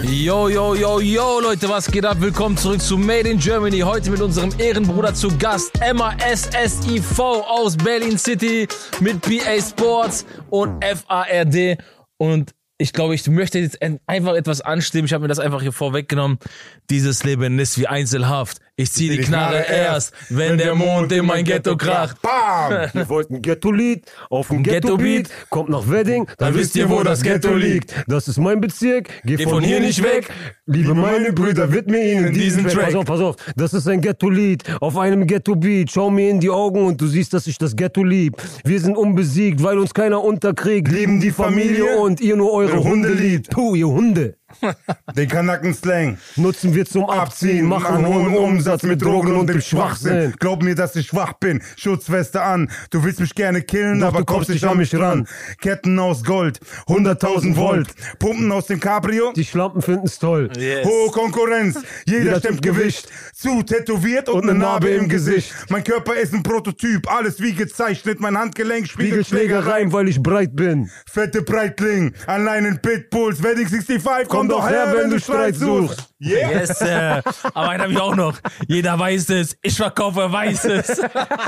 Yo, yo, yo, yo, Leute, was geht ab? Willkommen zurück zu Made in Germany. Heute mit unserem Ehrenbruder zu Gast, MASSIV aus Berlin City mit PA Sports und FARD. Und ich glaube, ich möchte jetzt einfach etwas anstimmen. Ich habe mir das einfach hier vorweggenommen. Dieses Leben ist wie Einzelhaft. Ich zieh die Knarre erst, wenn der Mond in mein Ghetto kracht. Bam! Wir wollten ein Ghetto-Lied auf dem Ghetto-Beat. Kommt nach Wedding, dann wisst ihr, wo das Ghetto liegt. Das ist mein Bezirk, geh von hier nicht weg. Liebe meine Brüder, widme ihnen diesen Track. Pass auf, das ist ein Ghetto-Lied auf einem Ghetto-Beat. Schau mir in die Augen und du siehst, dass ich das Ghetto lieb. Wir sind unbesiegt, weil uns keiner unterkriegt. Lieben die Familie und ihr nur eure Hunde liebt. Puh, ihr Hunde. Den Kanaken-Slang nutzen wir zum Abziehen, machen hohen Umsatz mit Drogen und dem Schwachsinn. Glaub mir, dass ich schwach bin, Schutzweste an. Du willst mich gerne killen, doch aber du kommst nicht an mich ran. Ketten aus Gold, 100.000 Volt, Pumpen aus dem Cabrio. Die Schlampen finden's toll. Yes. Hohe Konkurrenz, jeder stemmt Gewicht. Zu tätowiert und eine Narbe im Gesicht. Mein Körper ist ein Prototyp, alles wie gezeichnet. Mein Handgelenk spiegelt Schlägereien, weil ich breit bin. Fette Breitling, allein in Pitbulls, Wedding 65, komm doch her, wenn du Streit suchst. Yeah. Yes, aber einen habe ich auch noch. Jeder weiß es, ich verkaufe Weißes.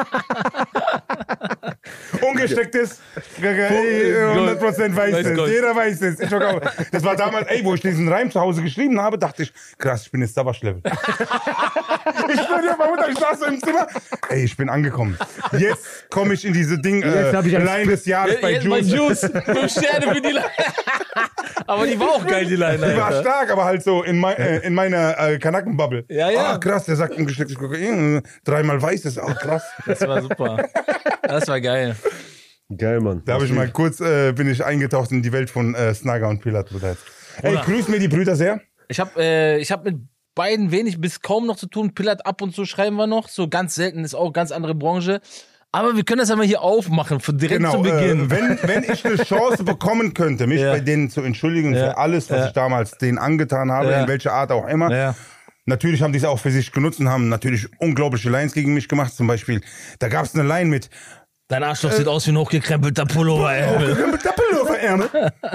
Ungestecktes, 100% Weißes. Jeder weiß es. Ich verkaufe. Das war damals, wo ich diesen Reim zu Hause geschrieben habe, dachte ich, krass, ich bin jetzt Savage-Level. Ich schwör dir, meine Mutter, ich saß so im Zimmer. Ich bin angekommen. Jetzt komme ich in diese Line des Jahres bei Juice. 5 Sterne für die Line. Aber die war auch geil, die Line. Die war stark, aber halt so in meiner Kanaken-Bubble. Ja, ja. Ah, krass, der sagt ungestecktes Kokain, 3-mal Weißes, auch krass. Das war super. Das war geil. Geil, Mann. Da habe ich mal kurz, bin ich eingetaucht in die Welt von Snagger und Pilat, Bruder. Ey, grüß mir die Brüder sehr. Ich hab mit beiden wenig bis kaum noch zu tun. Pilat ab und zu schreiben wir noch. So ganz selten, ist auch ganz andere Branche. Aber wir können das ja mal hier aufmachen, direkt zu Beginn. Wenn ich eine Chance bekommen könnte, mich bei denen zu entschuldigen für alles, was ich damals denen angetan habe, in welcher Art auch immer. Ja. Natürlich haben die es auch für sich genutzt und haben natürlich unglaubliche Lines gegen mich gemacht. Zum Beispiel, da gab es eine Line mit: Dein Arschloch sieht aus wie ein hochgekrempelter Pulloverärmel. Hochgekrempelter Pulloverärmel.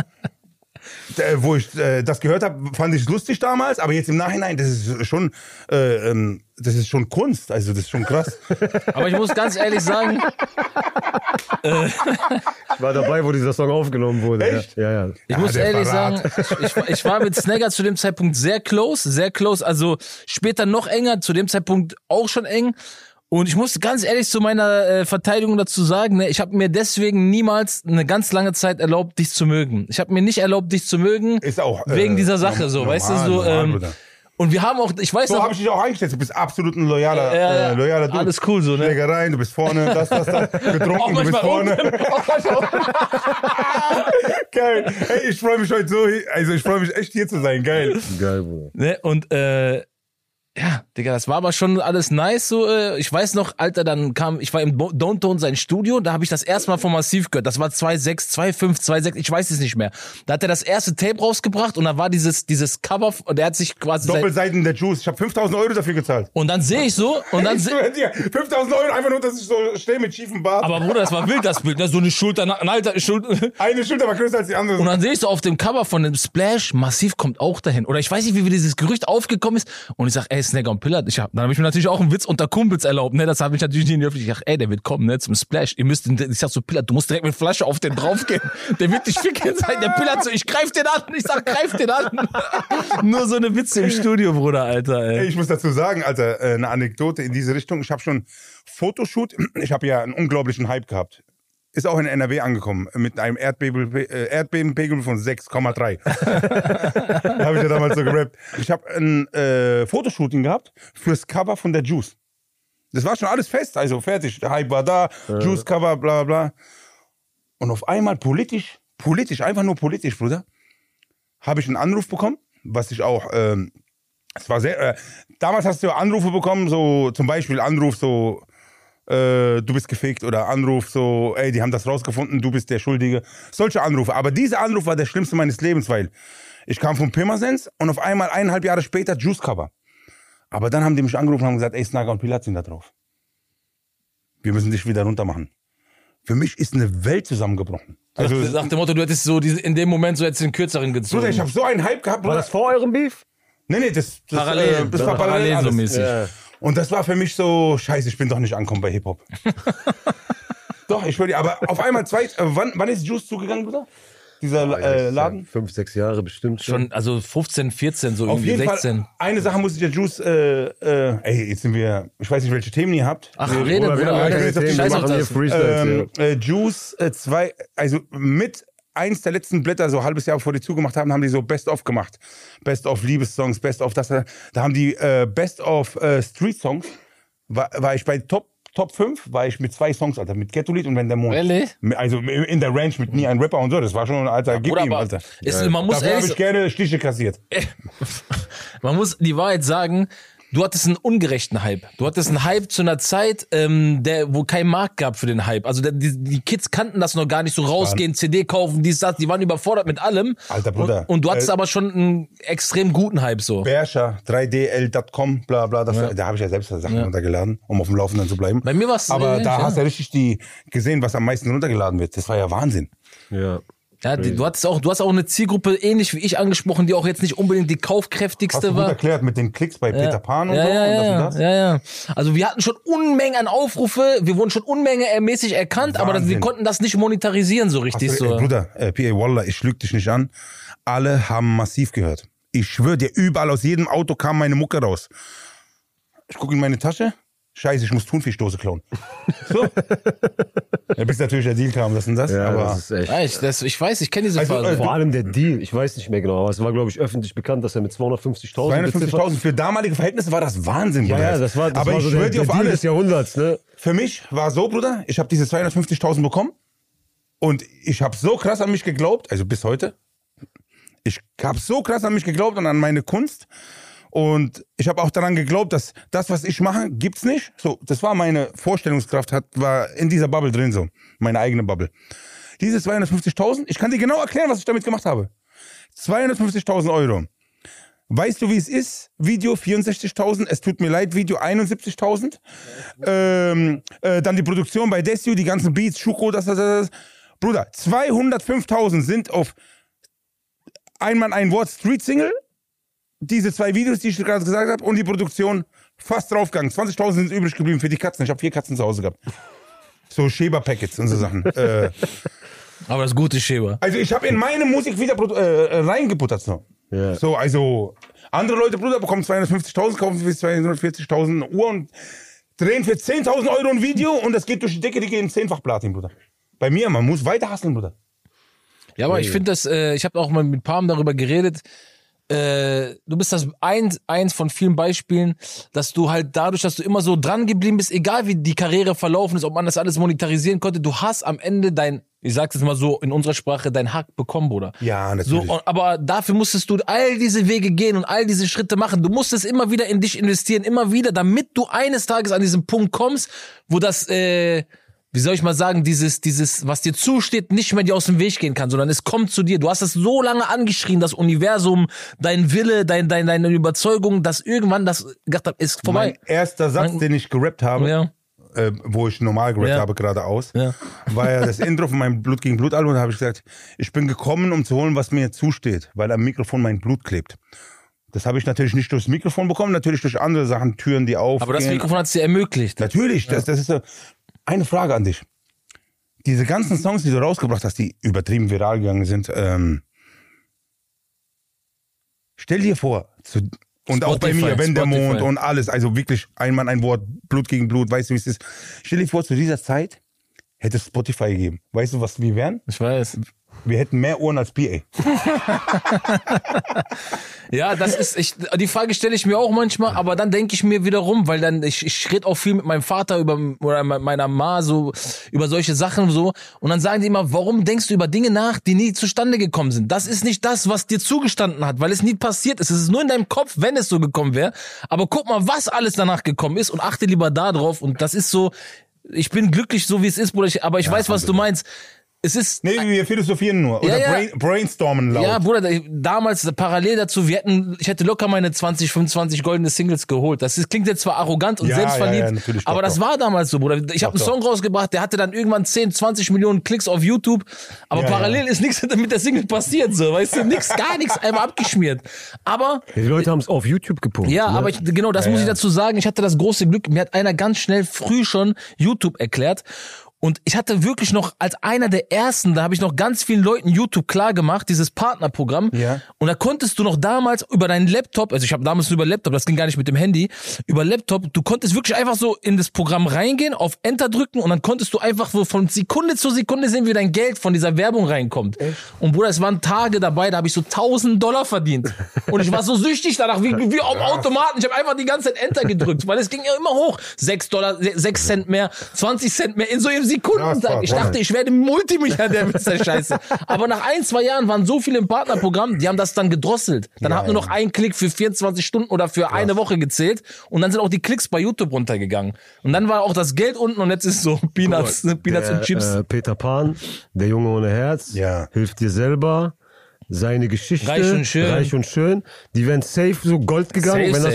Wo ich das gehört habe, fand ich es lustig damals, aber jetzt im Nachhinein, das ist schon Kunst, also das ist schon krass. Aber ich muss ganz ehrlich sagen, ich war dabei, wo dieser Song aufgenommen wurde. Echt? Ja. Ich muss ehrlich sagen, ich war mit Snagger zu dem Zeitpunkt sehr close, also später noch enger, zu dem Zeitpunkt auch schon eng. Und ich muss ganz ehrlich zu meiner Verteidigung dazu sagen, ne, ich habe mir deswegen niemals eine ganz lange Zeit erlaubt, dich zu mögen. Ich habe mir nicht erlaubt, dich zu mögen, ist auch, wegen dieser Sache, so, weißt du, so. Und wir haben auch, ich weiß so noch, habe ich dich auch eingestellt. Du bist absolut ein loyaler Dude. Alles cool so, ne? Schlägereien, du bist vorne, das, getrunken, du bist vorne. Geil. Hey, ich freue mich heute so, also ich freue mich echt hier zu sein. Geil. Geil, Bruder. Ne? Und ja, Digga, das war aber schon alles nice so. Ich weiß noch, Alter, ich war im Downtown sein Studio, da habe ich das erste Mal von Massiv gehört. Das war 2.6, 2.5, 2.6, ich weiß es nicht mehr. Da hat er das erste Tape rausgebracht und da war dieses Cover und der hat sich quasi Doppelseiten der Juice. Ich habe 5.000 € dafür gezahlt. Und dann sehe ich so und dann 5.000 € einfach nur, dass ich so stehe mit schiefem Bart. Aber Bruder, das war wild, das Bild, ne? So eine Schulter, eine Schulter. Eine Schulter war größer als die andere. Und dann sehe ich so auf dem Cover von dem Splash, Massiv kommt auch dahin. Oder ich weiß nicht, wie dieses Gerücht aufgekommen ist. Und ich sag, ey, Snagger und Pilat, dann habe ich mir natürlich auch einen Witz unter Kumpels erlaubt, ne? Das habe ich natürlich nicht in die Öffentlichkeit. Ich dachte, ey, der wird kommen, ne? Zum Splash. Ich sag so, Pilat, du musst direkt mit Flasche auf den draufgehen. Der wird dich ficken sein. Der Pilat so, ich greif den an. Ich sag, greif den an. Nur so eine Witze im Studio, Bruder, Alter, ey. Ich muss dazu sagen, Alter, eine Anekdote in diese Richtung. Ich habe schon Fotoshoot. Ich habe ja einen unglaublichen Hype gehabt. Ist auch in NRW angekommen mit einem Erdbebenpegel von 6,3. Da habe ich ja damals so gerappt. Ich habe ein Fotoshooting gehabt fürs Cover von der Juice. Das war schon alles fest, also fertig. Der Hype war da, Juice-Cover, bla bla. Und auf einmal politisch, einfach nur politisch, Bruder, habe ich einen Anruf bekommen, was ich auch, es war sehr, damals hast du Anrufe bekommen, so zum Beispiel Anruf so, du bist gefickt oder Anruf so, ey, die haben das rausgefunden, du bist der Schuldige. Solche Anrufe. Aber dieser Anruf war der schlimmste meines Lebens, weil ich kam von Pirmasens und auf einmal 1,5 Jahre später Juice-Cover. Aber dann haben die mich angerufen und haben gesagt, ey, Snagger und Pilat sind da drauf. Wir müssen dich wieder runter machen. Für mich ist eine Welt zusammengebrochen. Also, nach dem Motto, du hättest so in dem Moment so jetzt den kürzeren gezogen. Bruder, ich habe so einen Hype gehabt, War Bruder. das vor eurem Beef? Nee, das Parallel. das war parallel so alles. mäßig. Ja. Und das war für mich so, scheiße, ich bin doch nicht angekommen bei Hip-Hop. Doch, ich würde, aber auf einmal wann ist Juice zugegangen, Bruder? Dieser Laden? 5, 6 Jahre bestimmt Schon, also 15, 14, so Auf irgendwie jeden 16. Fall, eine Sache muss ich der Juice, jetzt sind wir, ich weiß nicht, welche Themen ihr habt. Ach, redet, Bruder, wir Bruder. haben Alter, keine Themen, wir Scheiß auf machen hier das. Freestyles. Juice 2, also mit eins der letzten Blätter, so ein halbes Jahr bevor die zugemacht haben, haben die so Best-of gemacht. Best-of Liebessongs, Best-of das. Da haben die Best-of Street-Songs, war ich bei Top 5, war ich mit 2 Songs, Alter, mit Ghetto-Lied und Wenn der Mond. Ehrlich? Also in der Range mit Nie ein Rapper und so, das war schon, Alter, gib Bruder, ihm, aber Alter. man muss Dafür habe ehrlich, ich gerne Stiche kassiert. man muss die Wahrheit sagen, du hattest einen ungerechten Hype. Du hattest einen Hype zu einer Zeit, wo kein Markt gab für den Hype. Also die Kids kannten das noch gar nicht, so rausgehen, CD kaufen, dies, das. Die waren überfordert mit allem. Alter Bruder. Und du hattest aber schon einen extrem guten Hype so. Berscher, 3dl.com, bla bla, da habe ich ja selbst Sachen runtergeladen, um auf dem Laufenden zu bleiben. Bei mir war's aber ähnlich, da ja. hast du ja richtig gesehen, was am meisten runtergeladen wird. Das war ja Wahnsinn. Ja. Ja, du hast auch eine Zielgruppe ähnlich wie ich angesprochen, die auch jetzt nicht unbedingt die Hast du kaufkräftigste gut war. erklärt mit den Klicks bei Peter Pan und so und das und das. Ja. Also wir hatten schon Unmengen an Aufrufe, wir wurden schon mäßig erkannt, aber wir konnten das nicht monetarisieren so richtig. Hast du, so. Bruder, P.A. Wallah, ich lüge dich nicht an. Alle haben massiv gehört. Ich schwöre dir, überall aus jedem Auto kam meine Mucke raus. Ich gucke in meine Tasche. Scheiße, ich muss Thunfischdose klauen. So. Ja, bis natürlich der Deal kam, das und das. Ja, aber das ist echt. Ja, ich weiß, ich kenne diese Also, Phase. Vor allem der Deal, ich weiß nicht mehr genau, aber es war, glaube ich, öffentlich bekannt, dass er mit 250.000 250.000 für damalige Verhältnisse war das Wahnsinn, Bruder. Ja, das war aber ich so schwöre der dir auf Deal alles. des Jahrhunderts, ne? Für mich war so, Bruder, ich habe diese 250.000 bekommen und ich habe so krass an mich geglaubt, also bis heute. Ich habe so krass an mich geglaubt und an meine Kunst. Und ich habe auch daran geglaubt, dass das, was ich mache, gibt's nicht. So, das war meine Vorstellungskraft, war in dieser Bubble drin so, meine eigene Bubble. Diese 250.000, ich kann dir genau erklären, was ich damit gemacht habe. 250.000 Euro. Weißt du, wie es ist? Video 64.000, es tut mir leid, Video 71.000. Dann die Produktion bei Desio, die ganzen Beats, Schuko, das. Bruder, 205.000 sind auf einmal ein Wort Street-Single. Diese 2 Videos, die ich gerade gesagt habe, und die Produktion fast draufgegangen. 20.000 sind übrig geblieben für die Katzen. Ich habe 4 Katzen zu Hause gehabt. So Schäber-Packets und so Sachen. Aber das gute Schäber. Also ich habe in meine Musik wieder reingebuttert. So. Ja. So, also andere Leute, Bruder, bekommen 250.000, kaufen für 240.000 Uhr und drehen für 10.000 Euro ein Video und das geht durch die Decke, die gehen 10-fach Platin, Bruder. Bei mir, man muss weiter hustlen, Bruder. Ja, aber ich finde das, ich habe auch mal mit Palm darüber geredet, du bist das eins von vielen Beispielen, dass du halt dadurch, dass du immer so dran geblieben bist, egal wie die Karriere verlaufen ist, ob man das alles monetarisieren konnte, du hast am Ende ich sag's jetzt mal so in unserer Sprache, dein Hack bekommen, Bruder. Ja, natürlich. So, aber dafür musstest du all diese Wege gehen und all diese Schritte machen. Du musstest immer wieder in dich investieren, immer wieder, damit du eines Tages an diesen Punkt kommst, wo das, wie soll ich mal sagen, dieses, was dir zusteht, nicht mehr dir aus dem Weg gehen kann, sondern es kommt zu dir. Du hast es so lange angeschrien, das Universum, dein Wille, deine Überzeugung, dass irgendwann das gedacht hab, ist vorbei. Mein erster Satz, den ich gerappt habe, Ja. Wo ich normal gerappt habe geradeaus, war ja das Intro von meinem Blut gegen Blut Album. Da habe ich gesagt, ich bin gekommen, um zu holen, was mir zusteht, weil am Mikrofon mein Blut klebt. Das habe ich natürlich nicht durchs Mikrofon bekommen, natürlich durch andere Sachen, Türen, die aufgehen. Aber das Mikrofon hat es dir ermöglicht. Natürlich, das ist so. Eine Frage an dich. Diese ganzen Songs, die du rausgebracht hast, die übertrieben viral gegangen sind, stell dir vor, und auch bei mir, Wenn der Mond und alles, also wirklich ein Mann, ein Wort, Blut gegen Blut, weißt du, wie es ist. Stell dir vor, zu dieser Zeit hätte es Spotify gegeben. Weißt du, was wir wären? Ich weiß. Wir hätten mehr Ohren als PA. Ja, die Frage stelle ich mir auch manchmal, aber dann denke ich mir wiederum, weil dann, ich rede auch viel mit meinem Vater oder meiner Ma so, über solche Sachen so, und dann sagen die immer, warum denkst du über Dinge nach, die nie zustande gekommen sind? Das ist nicht das, was dir zugestanden hat, weil es nie passiert ist. Es ist nur in deinem Kopf, wenn es so gekommen wäre. Aber guck mal, was alles danach gekommen ist und achte lieber da drauf, und das ist so, ich bin glücklich, so wie es ist, Bruder, aber ich weiß, was du meinst. es ist... Nee, wir philosophieren nur. Oder brainstormen laut. Ja, Bruder, damals parallel dazu, ich hätte locker meine 20, 25 goldene Singles geholt. Das klingt jetzt zwar arrogant und selbstverliebt, aber das war damals so, Bruder. Ich habe einen Song rausgebracht, der hatte dann irgendwann 10, 20 Millionen Klicks auf YouTube, aber parallel ist nichts mit der Single passiert, so, weißt du, gar nichts, einmal abgeschmiert. Aber... Die Leute haben es auf YouTube gepostet. Ja, ne? Aber das muss ich dazu sagen, ich hatte das große Glück, mir hat einer ganz schnell früh schon YouTube erklärt. Und ich hatte wirklich noch als einer der ersten, da habe ich noch ganz vielen Leuten YouTube klar gemacht, dieses Partnerprogramm. Ja. Und da konntest du noch damals über deinen Laptop, also ich habe damals nur über Laptop, das ging gar nicht mit dem Handy, über Laptop, du konntest wirklich einfach so in das Programm reingehen, auf Enter drücken und dann konntest du einfach so von Sekunde zu Sekunde sehen, wie dein Geld von dieser Werbung reinkommt. Echt? Und Bruder, es waren Tage dabei, da habe ich so $1.000 verdient. Und ich war so süchtig danach, wie auf Automaten. Ich habe einfach die ganze Zeit Enter gedrückt, weil es ging ja immer hoch. $6, 6 Cent mehr, 20 Cent mehr, in so einem Sekundentag. Ich dachte, ich werde Multimilliardär mit der Scheiße. Aber nach 1-2 Jahren waren so viele im Partnerprogramm, die haben das dann gedrosselt. Dann hat nur noch ein Klick für 24 Stunden oder für eine Woche gezählt. Und dann sind auch die Klicks bei YouTube runtergegangen. Und dann war auch das Geld unten und jetzt ist so Peanuts und Chips. Peter Pan, der Junge ohne Herz, hilft dir selber. Seine Geschichte, Reich und Schön, die wären safe so Gold gegangen, wenn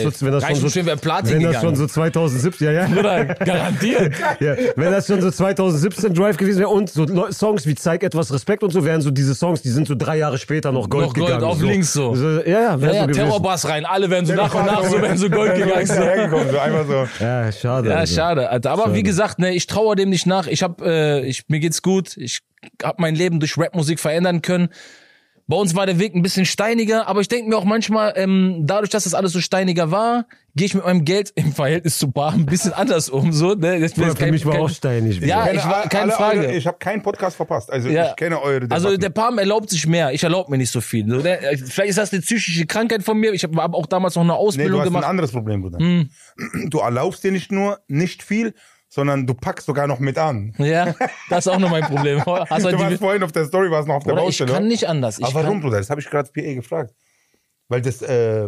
das schon so 2017, Bruder, garantiert. Wenn das schon so 2017 Drive gewesen wäre und so Songs wie Zeig etwas Respekt und so, wären so diese Songs, die sind so 3 Jahre später noch Gold gegangen. Auf links so. So Terrorbass rein, alle wären so nach und nach so Gold gegangen. So einfach so. Ja, schade. Ja, schade, Alter. Aber wie gesagt, ne, ich traue dem nicht nach. Mir geht's gut. Ich habe mein Leben durch Rapmusik verändern können. Bei uns war der Weg ein bisschen steiniger, aber ich denke mir auch manchmal, dadurch, dass das alles so steiniger war, gehe ich mit meinem Geld im Verhältnis zu Bar ein bisschen anders um. So, ne? Für mich war auch steinig. Ja, keine Frage. Ich habe keinen Podcast verpasst, also ich kenne eure Debatten. Also der Palm erlaubt sich mehr, ich erlaube mir nicht so viel. So, vielleicht ist das eine psychische Krankheit von mir, ich habe auch damals noch eine Ausbildung gemacht. Du hast ein anderes Problem, Bruder. Du erlaubst dir nicht viel, sondern du packst sogar noch mit an. Ja, das ist auch noch mein Problem. Du warst vorhin auf der Story, warst noch auf der Baustelle. Ich kann nicht anders. Aber warum, Bruder? Das habe ich gerade PA gefragt. Weil das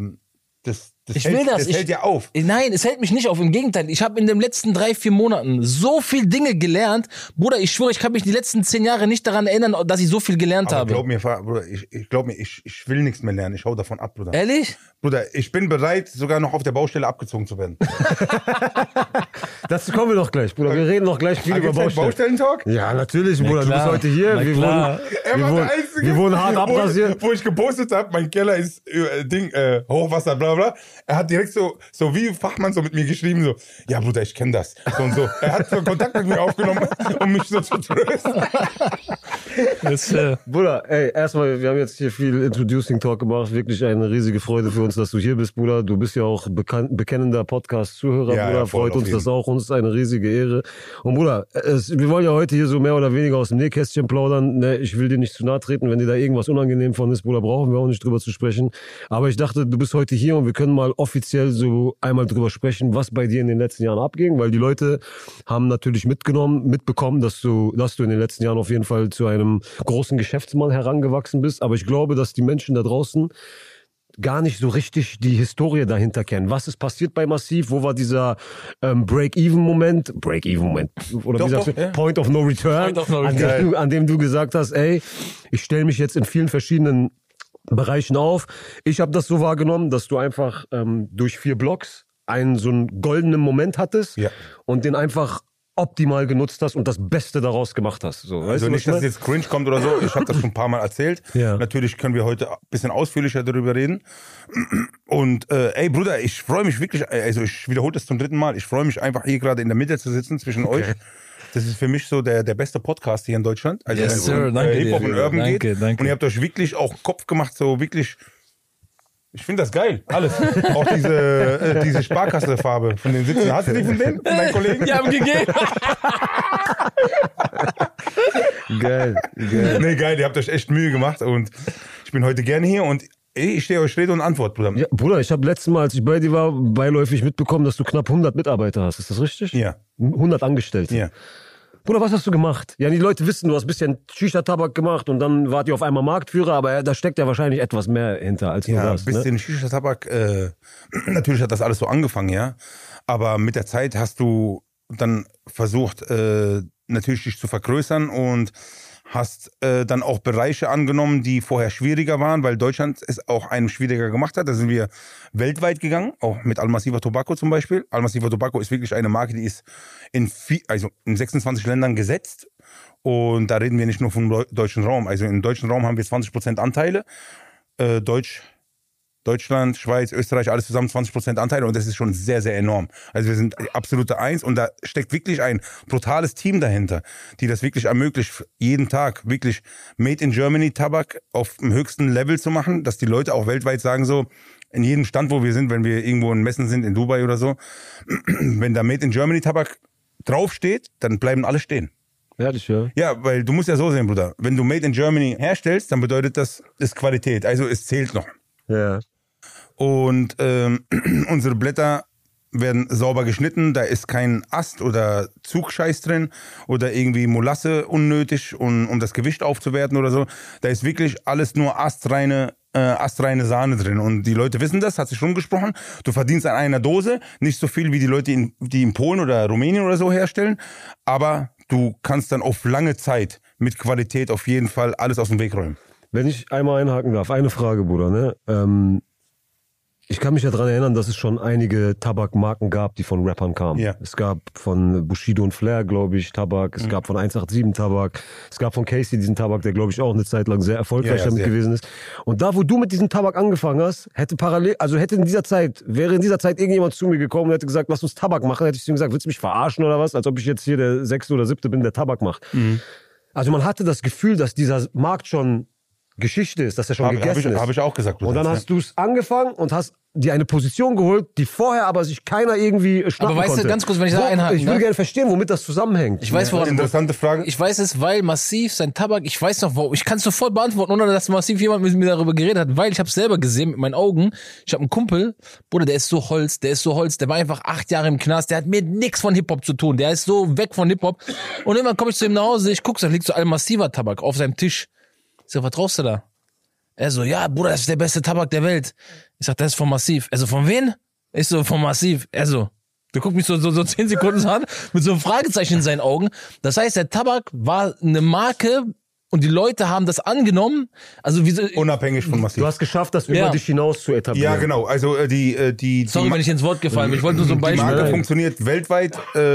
hält ja auf. Nein, es hält mich nicht auf. Im Gegenteil, ich habe in den letzten 3-4 Monaten so viel Dinge gelernt. Bruder, ich schwöre, ich kann mich die letzten 10 Jahre nicht daran erinnern, dass ich so viel gelernt habe. Glaub mir, Bruder, ich will nichts mehr lernen. Ich hau davon ab, Bruder. Ehrlich? Bruder, ich bin bereit, sogar noch auf der Baustelle abgezogen zu werden. Dazu kommen wir doch gleich, Bruder. Wir reden noch gleich viel über Baustellen. Baustellentalk? Ja, natürlich, Bruder. Du bist heute hier. Wir wurden hart abrasiert. Wo ich gepostet habe, mein Keller ist Hochwasser, bla bla. Er hat direkt so wie Fachmann so mit mir geschrieben, so, ja Bruder, ich kenne das. So und so. Er hat so Kontakt mit mir aufgenommen, um mich so zu trösten. Bruder, ey, erstmal, wir haben jetzt hier viel Introducing Talk gemacht. Wirklich eine riesige Freude für uns, dass du hier bist, Bruder. Du bist ja auch bekennender Podcast-Zuhörer, Bruder. Ja, freut uns das auch. Uns ist eine riesige Ehre. Und Bruder, wir wollen ja heute hier so mehr oder weniger aus dem Nähkästchen plaudern. Ne, ich will dir nicht zu nahe treten. Wenn dir da irgendwas unangenehm von ist, Bruder, brauchen wir auch nicht drüber zu sprechen. Aber ich dachte, du bist heute hier und wir können mal offiziell so einmal drüber sprechen, was bei dir in den letzten Jahren abging, weil die Leute haben natürlich mitbekommen, dass du in den letzten Jahren auf jeden Fall zu einem großen Geschäftsmann herangewachsen bist, aber ich glaube, dass die Menschen da draußen gar nicht so richtig die Historie dahinter kennen. Was ist passiert bei Massiv? Wo war dieser Break-Even-Moment, oder wie sagst du? Point of No Return, an dem du gesagt hast, ey, ich stelle mich jetzt in vielen verschiedenen Bereichen auf. Ich habe das so wahrgenommen, dass du einfach durch 4 Blocks so einen goldenen Moment hattest und den einfach optimal genutzt hast und das Beste daraus gemacht hast. So, also nicht, dass es jetzt cringe kommt oder so. Ich habe das schon ein paar Mal erzählt. Ja. Natürlich können wir heute ein bisschen ausführlicher darüber reden. Und ey Bruder, ich freue mich wirklich, also ich wiederhole das zum 3. Mal, ich freue mich einfach hier gerade in der Mitte zu sitzen zwischen euch. Das ist für mich so der beste Podcast hier in Deutschland. Also yes, Sir, danke Hip-Hop und Urban geht. Danke. Und ihr habt euch wirklich auch Kopf gemacht, so wirklich. Ich finde das geil, alles. Auch diese Sparkassefarbe von den Sitzen. Hast du die von deinen Kollegen? Die haben gegeben. Geil. Nee, geil, ihr habt euch echt Mühe gemacht und ich bin heute gerne hier und ich stehe euch Rede und Antwort, Bruder. Ja, Bruder, ich habe letztes Mal, als ich bei dir war, beiläufig mitbekommen, dass du knapp 100 Mitarbeiter hast. Ist das richtig? Ja. 100 Angestellte? Ja. Bruder, was hast du gemacht? Ja, die Leute wissen, du hast ein bisschen Shisha-Tabak gemacht und dann wart ihr auf einmal Marktführer, aber da steckt ja wahrscheinlich etwas mehr hinter als nur das. Ja, ein bisschen Shisha-Tabak, natürlich hat das alles so angefangen, ja. Aber mit der Zeit hast du dann versucht, natürlich dich zu vergrößern und hast dann auch Bereiche angenommen, die vorher schwieriger waren, weil Deutschland es auch einem schwieriger gemacht hat. Da sind wir weltweit gegangen, auch mit Almaciva Tobacco zum Beispiel. Almaciva Tobacco ist wirklich eine Marke, die ist in 26 Ländern gesetzt. Und da reden wir nicht nur vom deutschen Raum. Also im deutschen Raum haben wir 20% Anteile. Deutschland, Schweiz, Österreich, alles zusammen 20% Anteile und das ist schon sehr, sehr enorm. Also wir sind absolute Eins und da steckt wirklich ein brutales Team dahinter, die das wirklich ermöglicht, jeden Tag wirklich Made in Germany Tabak auf dem höchsten Level zu machen, dass die Leute auch weltweit sagen so, in jedem Stand, wo wir sind, wenn wir irgendwo in Messen sind, in Dubai oder so, wenn da Made in Germany Tabak draufsteht, dann bleiben alle stehen. Ehrlich, ja? Ja, weil du musst ja so sehen, Bruder, wenn du Made in Germany herstellst, dann bedeutet das, ist Qualität, also es zählt noch. Ja. Und unsere Blätter werden sauber geschnitten, da ist kein Ast oder Zugscheiß drin oder irgendwie Molasse unnötig, um das Gewicht aufzuwerten oder so. Da ist wirklich alles nur astreine Sahne drin und die Leute wissen das, hat sich rumgesprochen. Du verdienst an einer Dose nicht so viel wie die Leute, die in Polen oder Rumänien oder so herstellen, aber du kannst dann auf lange Zeit mit Qualität auf jeden Fall alles aus dem Weg räumen. Wenn ich einmal einhaken darf, eine Frage, Bruder, ne? Ich kann mich ja daran erinnern, dass es schon einige Tabakmarken gab, die von Rappern kamen. Ja. Es gab von Bushido und Flair, glaube ich, Tabak. Es gab von 187 Tabak. Es gab von Casey diesen Tabak, der, glaube ich, auch eine Zeit lang sehr erfolgreich damit gewesen ist. Und da, wo du mit diesem Tabak wäre in dieser Zeit irgendjemand zu mir gekommen und hätte gesagt, lass uns Tabak machen, hätte ich zu ihm gesagt, willst du mich verarschen oder was? Als ob ich jetzt hier der 6. oder 7. bin, der Tabak macht. Mhm. Also man hatte das Gefühl, dass dieser Markt schon Geschichte ist, dass er schon gegessen ist. Habe ich auch gesagt. Und dann hast du es angefangen und hast dir eine Position geholt, die vorher aber sich keiner irgendwie schnappen konnte. Aber weißt du, ganz kurz, wenn ich da einhaken Ich würde gerne verstehen, womit das zusammenhängt. Ich weiß, interessante Frage. Ich weiß es, weil Massiv sein Tabak, ich weiß noch, ich kann es sofort beantworten, ohne dass Massiv jemand mit mir darüber geredet hat, weil ich habe es selber gesehen mit meinen Augen. Ich habe einen Kumpel, Bruder, der ist so Holz, der war einfach 8 Jahre im Knast, der hat mit nichts von Hip-Hop zu tun, der ist so weg von Hip-Hop. Und irgendwann komme ich zu ihm nach Hause, ich gucke, da liegt so ein massiver Tabak auf seinem Tisch. Ich so, was rauchst du da? Er so, ja, Bruder, das ist der beste Tabak der Welt. Ich sag, das ist von Massiv. Er so, von wen? Ich so, von Massiv. Er so, der guckt mich so 10 Sekunden an, mit so einem Fragezeichen in seinen Augen. Das heißt, der Tabak war eine Marke und die Leute haben das angenommen. Also unabhängig von Massiv. Du hast geschafft, das über dich hinaus zu etablieren. Ja, genau. Also Sorry, wenn ich ins Wort gefallen bin. Ich wollte nur so ein Beispiel. Die Marke funktioniert weltweit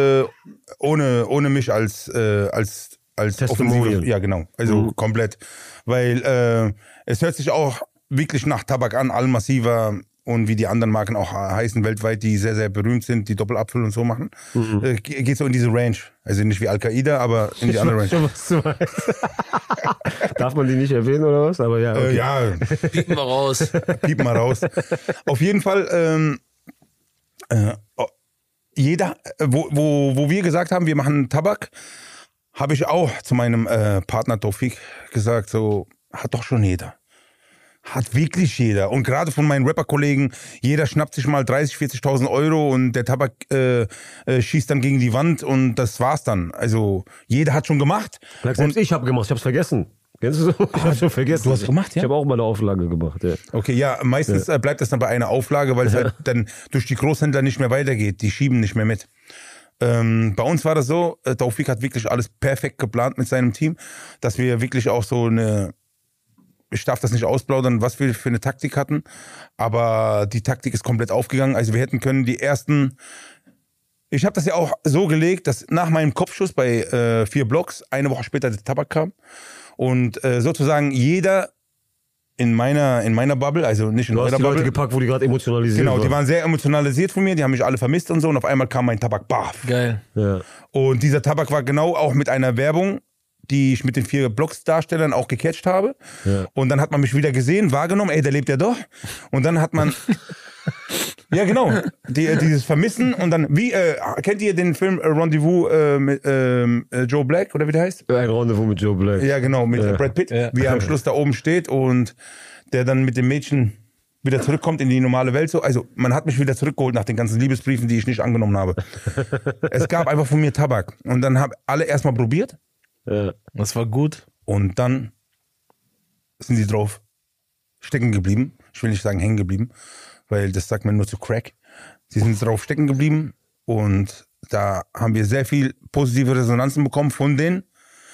ohne mich als Testimonial. Ja, genau. Also komplett. Weil es hört sich auch wirklich nach Tabak an, Almaciva und wie die anderen Marken auch heißen weltweit, die sehr, sehr berühmt sind, die Doppelapfel und so machen. Geht so in diese Range. Also nicht wie Al-Qaida, aber in die andere Range. Schon, was du meinst. Darf man die nicht erwähnen oder was? Aber ja, okay. Ja. Piepen wir raus. Piepen wir raus. Auf jeden Fall, jeder, wo wir gesagt haben, wir machen Tabak, habe ich auch zu meinem Partner Taufik gesagt, so, hat doch schon jeder. Hat wirklich jeder. Und gerade von meinen Rapper-Kollegen, jeder schnappt sich mal 30.000, 40.000 Euro und der Tabak schießt dann gegen die Wand und das war's dann. Also jeder hat schon gemacht. Selbst ich habe gemacht, ich hab's vergessen. Kennst du so? Ich hab's schon vergessen. Du hast gemacht, ja? Ich habe auch mal eine Auflage gemacht, ja. Okay, ja, meistens bleibt das dann bei einer Auflage, weil es halt dann durch die Großhändler nicht mehr weitergeht. Die schieben nicht mehr mit. Bei uns war das so, Taufik hat wirklich alles perfekt geplant mit seinem Team, dass wir wirklich auch so ich darf das nicht ausplaudern, was wir für eine Taktik hatten, aber die Taktik ist komplett aufgegangen. Also wir hätten können ich habe das ja auch so gelegt, dass nach meinem Kopfschuss bei 4 Blocks eine Woche später der Tabak kam und sozusagen jeder in meiner Bubble, also nicht in eurer Bubble. Du hast die Leute gepackt, wo die gerade emotionalisiert waren. Genau, die waren sehr emotionalisiert von mir, die haben mich alle vermisst und so und auf einmal kam mein Tabak, baff. Geil. Ja. Und dieser Tabak war genau auch mit einer Werbung, die ich mit den 4 Blocks-Darstellern auch gecatcht habe. Ja. Und dann hat man mich wieder gesehen, wahrgenommen, ey, der lebt ja doch. Und dann hat man... Ja, genau. Dieses Vermissen und dann, kennt ihr den Film Rendezvous mit Joe Black oder wie der heißt? Ein Rendezvous mit Joe Black. Ja, genau, mit Brad Pitt, wie er am Schluss da oben steht und der dann mit dem Mädchen wieder zurückkommt in die normale Welt. So. Also man hat mich wieder zurückgeholt nach den ganzen Liebesbriefen, die ich nicht angenommen habe. Es gab einfach von mir Tabak und dann haben alle erstmal probiert. Ja. Das war gut. Und dann sind die drauf stecken geblieben. Ich will nicht sagen hängen geblieben, weil das sagt man nur zu Crack. Sie sind drauf stecken geblieben und da haben wir sehr viel positive Resonanzen bekommen von den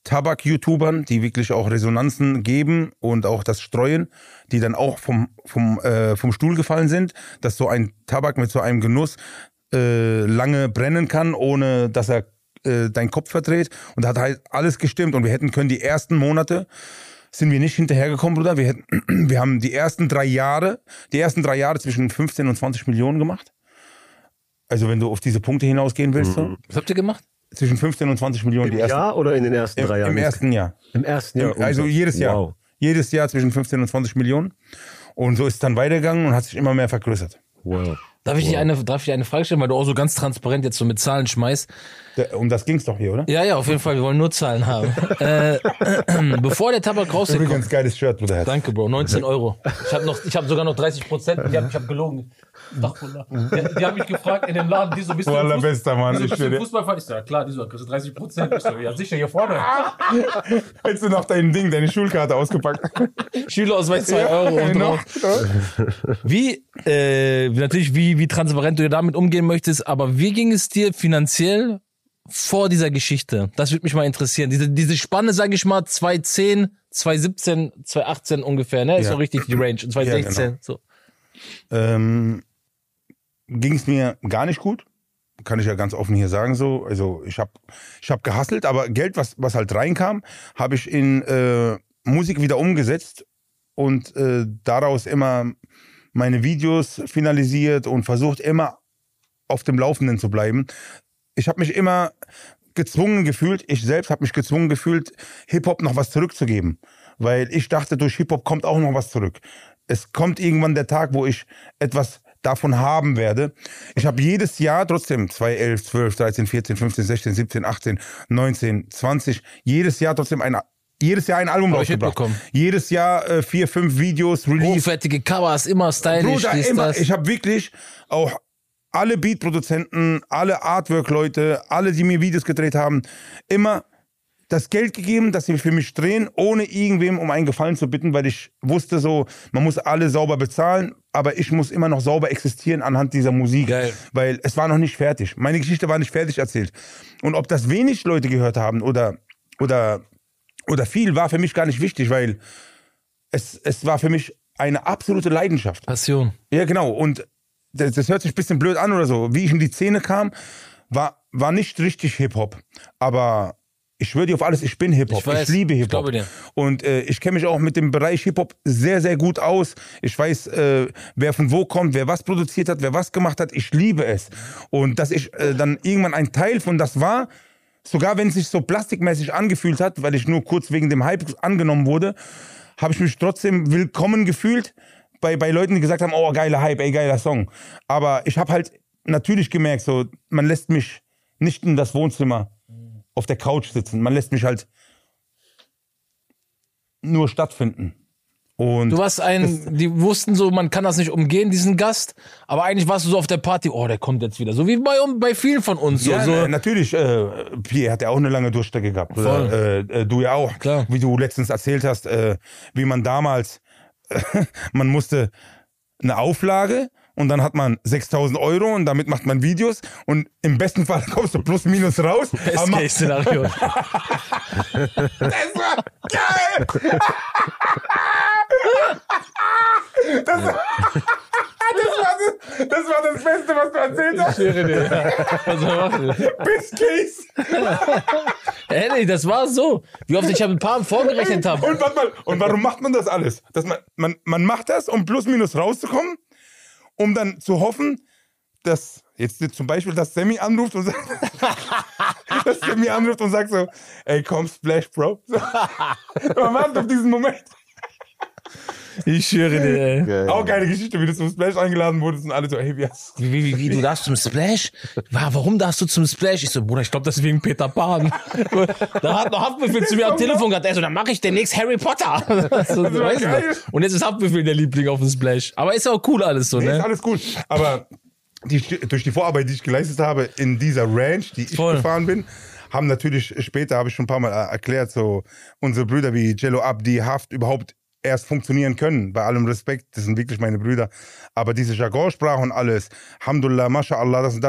Tabak-YouTubern, die wirklich auch Resonanzen geben und auch das streuen, die dann auch vom Stuhl gefallen sind, dass so ein Tabak mit so einem Genuss lange brennen kann, ohne dass er deinen Kopf verdreht. Und da hat halt alles gestimmt. Und wir hätten können die ersten Monate, sind wir nicht hinterhergekommen, Bruder. Wir haben die ersten 3 Jahre zwischen 15 und 20 Millionen gemacht. Also wenn du auf diese Punkte hinausgehen willst. So. Was habt ihr gemacht? Zwischen 15 und 20 Millionen. Im Jahr oder in den ersten 3 Jahren? Im ersten Jahr. Im ersten Jahr? Also jedes Jahr. Wow. Jedes Jahr zwischen 15 und 20 Millionen. Und so ist es dann weitergegangen und hat sich immer mehr vergrößert. Wow. Darf ich dir eine Frage stellen, weil du auch so ganz transparent jetzt so mit Zahlen schmeißt? Um das ging's doch hier, oder? Ja, auf jeden Fall. Wir wollen nur Zahlen haben. Bevor der Tabak rausgekommen ist. Übrigens geiles Shirt, Bruder. Danke, Bro. 19 €. Ich hab sogar noch 30%. Ich hab gelogen. Die haben mich gefragt in dem Laden, die so, bist du Allerbester, Mann. bist du Fußballfan? Ich so, ja klar, die so, kriegst du 30%. Ich so, ja sicher, hier vorne. Hättest du noch deine Schulkarte ausgepackt? Schülerausweis 2 € und Genau. wie transparent du damit umgehen möchtest, aber wie ging es dir finanziell vor dieser Geschichte? Das würde mich mal interessieren. Diese Spanne, sage ich mal, 2010, 2017, 2018 ungefähr, ne? Ist Ja. so richtig die Range. 2016, Ja, genau. so. Ging es mir gar nicht gut. Kann ich ja ganz offen hier sagen so. Also ich hab gehustelt, aber Geld, was halt reinkam, habe ich in Musik wieder umgesetzt und daraus immer meine Videos finalisiert und versucht immer auf dem Laufenden zu bleiben. Ich habe mich immer gezwungen gefühlt, Hip-Hop noch was zurückzugeben. Weil ich dachte, durch Hip-Hop kommt auch noch was zurück. Es kommt irgendwann der Tag, wo ich etwas davon haben werde. Ich habe jedes Jahr trotzdem 2011, 12, 13, 14, 15, 16, 17, 18, 19, 20, jedes Jahr ein Album Hab ich rausgebracht. mitbekommen. Jedes Jahr 4, 5 Videos, Release. Hochwertige Covers, immer stylisch. Bruder, dies, immer. das. Ich habe wirklich auch alle Beatproduzenten, alle Artwork-Leute, alle, die mir Videos gedreht haben, immer das Geld gegeben, dass sie für mich drehen, ohne irgendwem um einen Gefallen zu bitten, weil ich wusste so, man muss alle sauber bezahlen, aber ich muss immer noch sauber existieren anhand dieser Musik. Geil. Weil es war noch nicht fertig. Meine Geschichte war nicht fertig erzählt. Und ob das wenig Leute gehört haben oder viel, war für mich gar nicht wichtig, weil es war für mich eine absolute Leidenschaft. Passion. Ja, genau. Und das hört sich ein bisschen blöd an oder so. Wie ich in die Szene kam, war nicht richtig Hip-Hop. Aber ich schwöre dir auf alles, ich bin Hip-Hop. Ich liebe Hip-Hop. Ich glaube dir. Und ich kenne mich auch mit dem Bereich Hip-Hop sehr, sehr gut aus. Ich weiß, wer von wo kommt, wer was produziert hat, wer was gemacht hat. Ich liebe es. Und dass ich dann irgendwann ein Teil von das war, sogar wenn es sich so plastikmäßig angefühlt hat, weil ich nur kurz wegen dem Hype angenommen wurde, habe ich mich trotzdem willkommen gefühlt bei Leuten, die gesagt haben, oh, geiler Hype, ey, geiler Song. Aber ich habe halt natürlich gemerkt, so, man lässt mich nicht in das Wohnzimmer auf der Couch sitzen. Man lässt mich halt nur stattfinden. Und Du warst die wussten so, man kann das nicht umgehen, diesen Gast, aber eigentlich warst du so auf der Party, oh, der kommt jetzt wieder. So wie bei vielen von uns. ja, so. natürlich, Pierre hat ja auch eine lange Durchstrecke gehabt. Oder, du ja auch. Klar. Wie du letztens erzählt hast, wie man damals, man musste eine Auflage und dann hat man 6.000 € und damit macht man Videos und im besten Fall kommst du plus minus raus. Best-Case-Szenario. Das war geil! Das war das Beste, was du erzählt hast. Was soll man machen? Best Case. Ehrlich, das war so. Wie oft ich ein paar vorgerechnet habe. Und warte mal, und warum macht man das alles? Dass man macht das, um plus minus rauszukommen, um dann zu hoffen, dass jetzt zum Beispiel, dass Sammy anruft und sagt, so, ey, komm, Splash, Bro. So. Man wartet auf diesen Moment. Ich schwöre dir, ey. Geil. Auch geile Geschichte, wie du zum Splash eingeladen wurdest und alle so, hey, wie hast du? Wie, du darfst zum Splash? Warum darfst du zum Splash? Ich so, Bruder, ich glaube, das ist wegen Peter Pan. Da hat noch Haftbefehl zu mir am Telefon gehabt. Er so, dann mache ich demnächst Harry Potter. So, war weißt du geil. das? Und jetzt ist Haftbefehl der Liebling auf dem Splash. Aber ist auch cool alles so, Nee, ist ne? alles gut. Aber durch die Vorarbeit, die ich geleistet habe in dieser Ranch, die ich Voll. gefahren bin, haben natürlich später, habe ich schon ein paar Mal erklärt, so unsere Brüder wie Jello Abdi, Haft überhaupt erst funktionieren können. Bei allem Respekt, das sind wirklich meine Brüder. Aber diese Jargonsprache und alles, Alhamdulillah, Mashallah, das und das,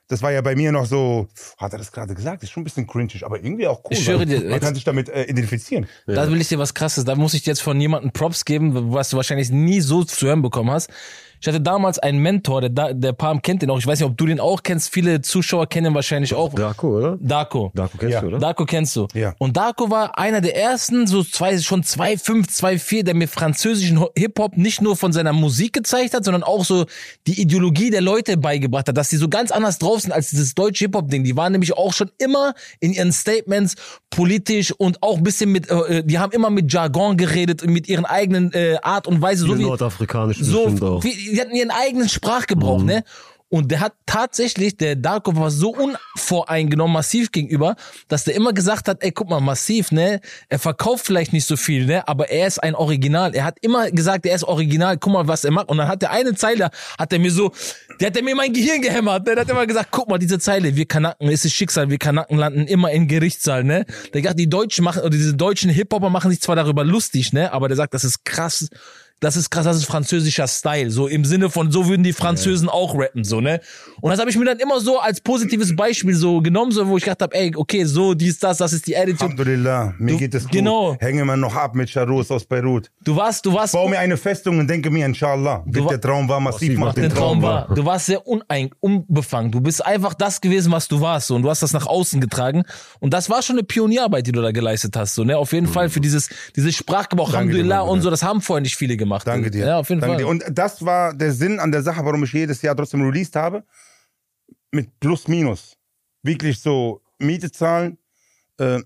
Das war ja bei mir noch so, hat er das gerade gesagt? Ist schon ein bisschen cringig, aber irgendwie auch cool. Ich schwöre dir, man kann sich damit identifizieren. Da will ich dir was Krasses, da muss ich dir jetzt von jemandem Props geben, was du wahrscheinlich nie so zu hören bekommen hast. Ich hatte damals einen Mentor, der Palm kennt den auch. Ich weiß nicht, ob du den auch kennst. Viele Zuschauer kennen ihn wahrscheinlich auch. Darko, oder? Darko. Darko kennst du, oder? Darko kennst du. Ja. Und Darko war einer der ersten, schon 2,5, 2,4, der mir französischen Hip-Hop nicht nur von seiner Musik gezeigt hat, sondern auch so die Ideologie der Leute beigebracht hat, dass die so ganz anders drauf sind als dieses deutsche Hip-Hop-Ding. Die waren nämlich auch schon immer in ihren Statements politisch und auch ein bisschen die haben immer mit Jargon geredet, mit ihren eigenen Art und Weise. So wie nordafrikanisch so, bestimmt auch. die hatten ihren eigenen Sprachgebrauch, ne? Und der hat tatsächlich, der Darko war so unvoreingenommen Massiv gegenüber, dass der immer gesagt hat, ey, guck mal, Massiv, ne? Er verkauft vielleicht nicht so viel, ne? Aber er ist ein Original. Er hat immer gesagt, er ist Original, guck mal, was er macht. Und dann hat der eine Zeile, hat er mir mein Gehirn gehämmert, ne? Der hat immer gesagt, guck mal, diese Zeile, wir Kanaken, es ist Schicksal, wir Kanaken landen immer in Gerichtssaal, ne? Der sagt, diese deutschen Hip-Hopper machen sich zwar darüber lustig, ne? Aber der sagt, das ist krass, das ist französischer Style, so im Sinne von, so würden die Französen auch rappen, so, ne? Und das habe ich mir dann immer so als positives Beispiel so genommen, so, wo ich gedacht habe, ey, okay, so, das ist die Attitude. Alhamdulillah, mir geht es gut. Genau. Hänge wir noch ab mit Charus aus Beirut. Du warst. Bau mir eine Festung und denke mir, inshallah, der Traum war massiv, macht den Traum wahr. Du warst sehr unbefangen. Du bist einfach das gewesen, was du warst, so, und du hast das nach außen getragen. Und das war schon eine Pionierarbeit, die du da geleistet hast, so, ne? Auf jeden Fall für dieses Sprachgebrauch, Alhamdulillah und so, das haben vorher nicht viele gemacht. Danke dir. Ja, auf jeden Fall. Dir. Und das war der Sinn an der Sache, warum ich jedes Jahr trotzdem released habe. Mit Plus, Minus. Wirklich so Miete zahlen. Hört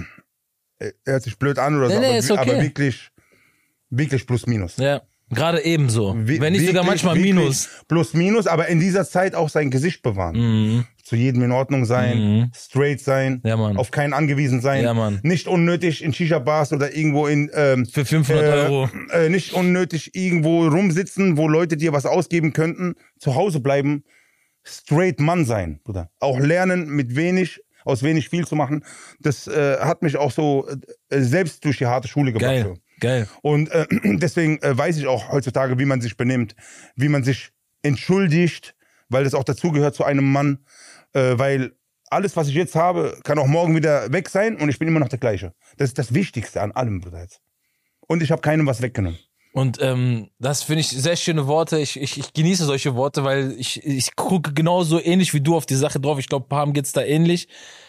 sich blöd an oder so, aber wirklich Plus, Minus. Ja, gerade ebenso. Wenn nicht sogar manchmal Minus. Plus, Minus, aber in dieser Zeit auch sein Gesicht bewahren. Mhm. Zu jedem in Ordnung sein, straight sein, ja, Mann. auf keinen angewiesen sein, ja, Mann. nicht unnötig in Shisha-Bars oder irgendwo für 500 Euro. Nicht unnötig irgendwo rumsitzen, wo Leute dir was ausgeben könnten, zu Hause bleiben, straight Mann sein, Bruder. Auch lernen, aus wenig viel zu machen. Das hat mich auch so selbst durch die harte Schule gebracht. Geil, so. Geil. Und deswegen weiß ich auch heutzutage, wie man sich benimmt, wie man sich entschuldigt, weil das auch dazugehört zu einem Mann. Weil alles, was ich jetzt habe, kann auch morgen wieder weg sein und ich bin immer noch der gleiche. Das ist das Wichtigste an allem, Bruder. Jetzt. Und ich habe keinem was weggenommen. Und das finde ich sehr schöne Worte. Ich genieße solche Worte, weil ich gucke genauso ähnlich wie du auf die Sache drauf. Ich glaube, Pam geht's da ähnlich.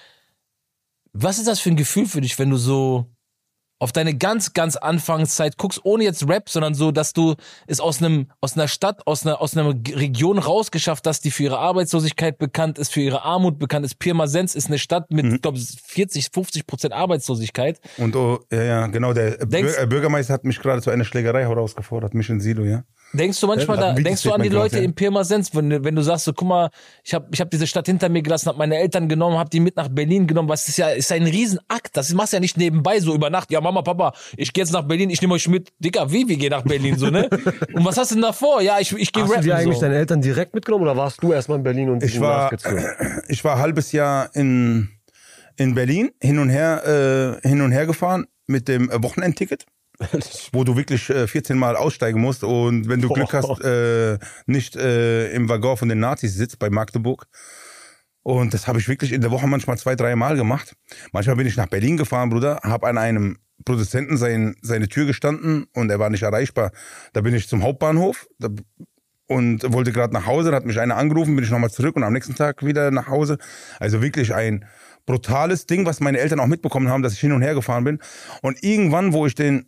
Was ist das für ein Gefühl für dich, wenn du so auf deine ganz, ganz Anfangszeit guckst, ohne jetzt Rap, sondern so, dass du es aus einer Stadt, aus einer Region rausgeschafft hast, die für ihre Arbeitslosigkeit bekannt ist, für ihre Armut bekannt ist. Pirmasens ist eine Stadt mit, ich glaube, 40-50% Arbeitslosigkeit. Und ja, genau, der Bürgermeister hat mich gerade zu einer Schlägerei herausgefordert, mich in Silo, ja. Denkst du manchmal denkst du an die Leute in Pirmasens, wenn du sagst so, guck mal, ich hab diese Stadt hinter mir gelassen, hab meine Eltern genommen, hab die mit nach Berlin genommen, was ist ein Riesenakt, das machst du ja nicht nebenbei so über Nacht, ja Mama, Papa, ich gehe jetzt nach Berlin, ich nehme euch mit, Dicker, wir gehen nach Berlin, so, ne? Und was hast du denn davor? Ja, ich gehe rappen. Hast du dir eigentlich so. deine Eltern direkt mitgenommen oder warst du erstmal in Berlin und ich war ein halbes Jahr in Berlin, hin und her gefahren mit dem Wochenendticket. Wo du wirklich 14 Mal aussteigen musst und wenn du Glück hast, nicht im Waggon von den Nazis sitzt bei Magdeburg. Und das habe ich wirklich in der Woche manchmal 2-3 Mal gemacht. Manchmal bin ich nach Berlin gefahren, Bruder, habe an einem Produzenten seine Tür gestanden und er war nicht erreichbar. Da bin ich zum Hauptbahnhof und wollte gerade nach Hause, da hat mich einer angerufen, bin ich nochmal zurück und am nächsten Tag wieder nach Hause. Also wirklich ein brutales Ding, was meine Eltern auch mitbekommen haben, dass ich hin und her gefahren bin. Und irgendwann, wo ich den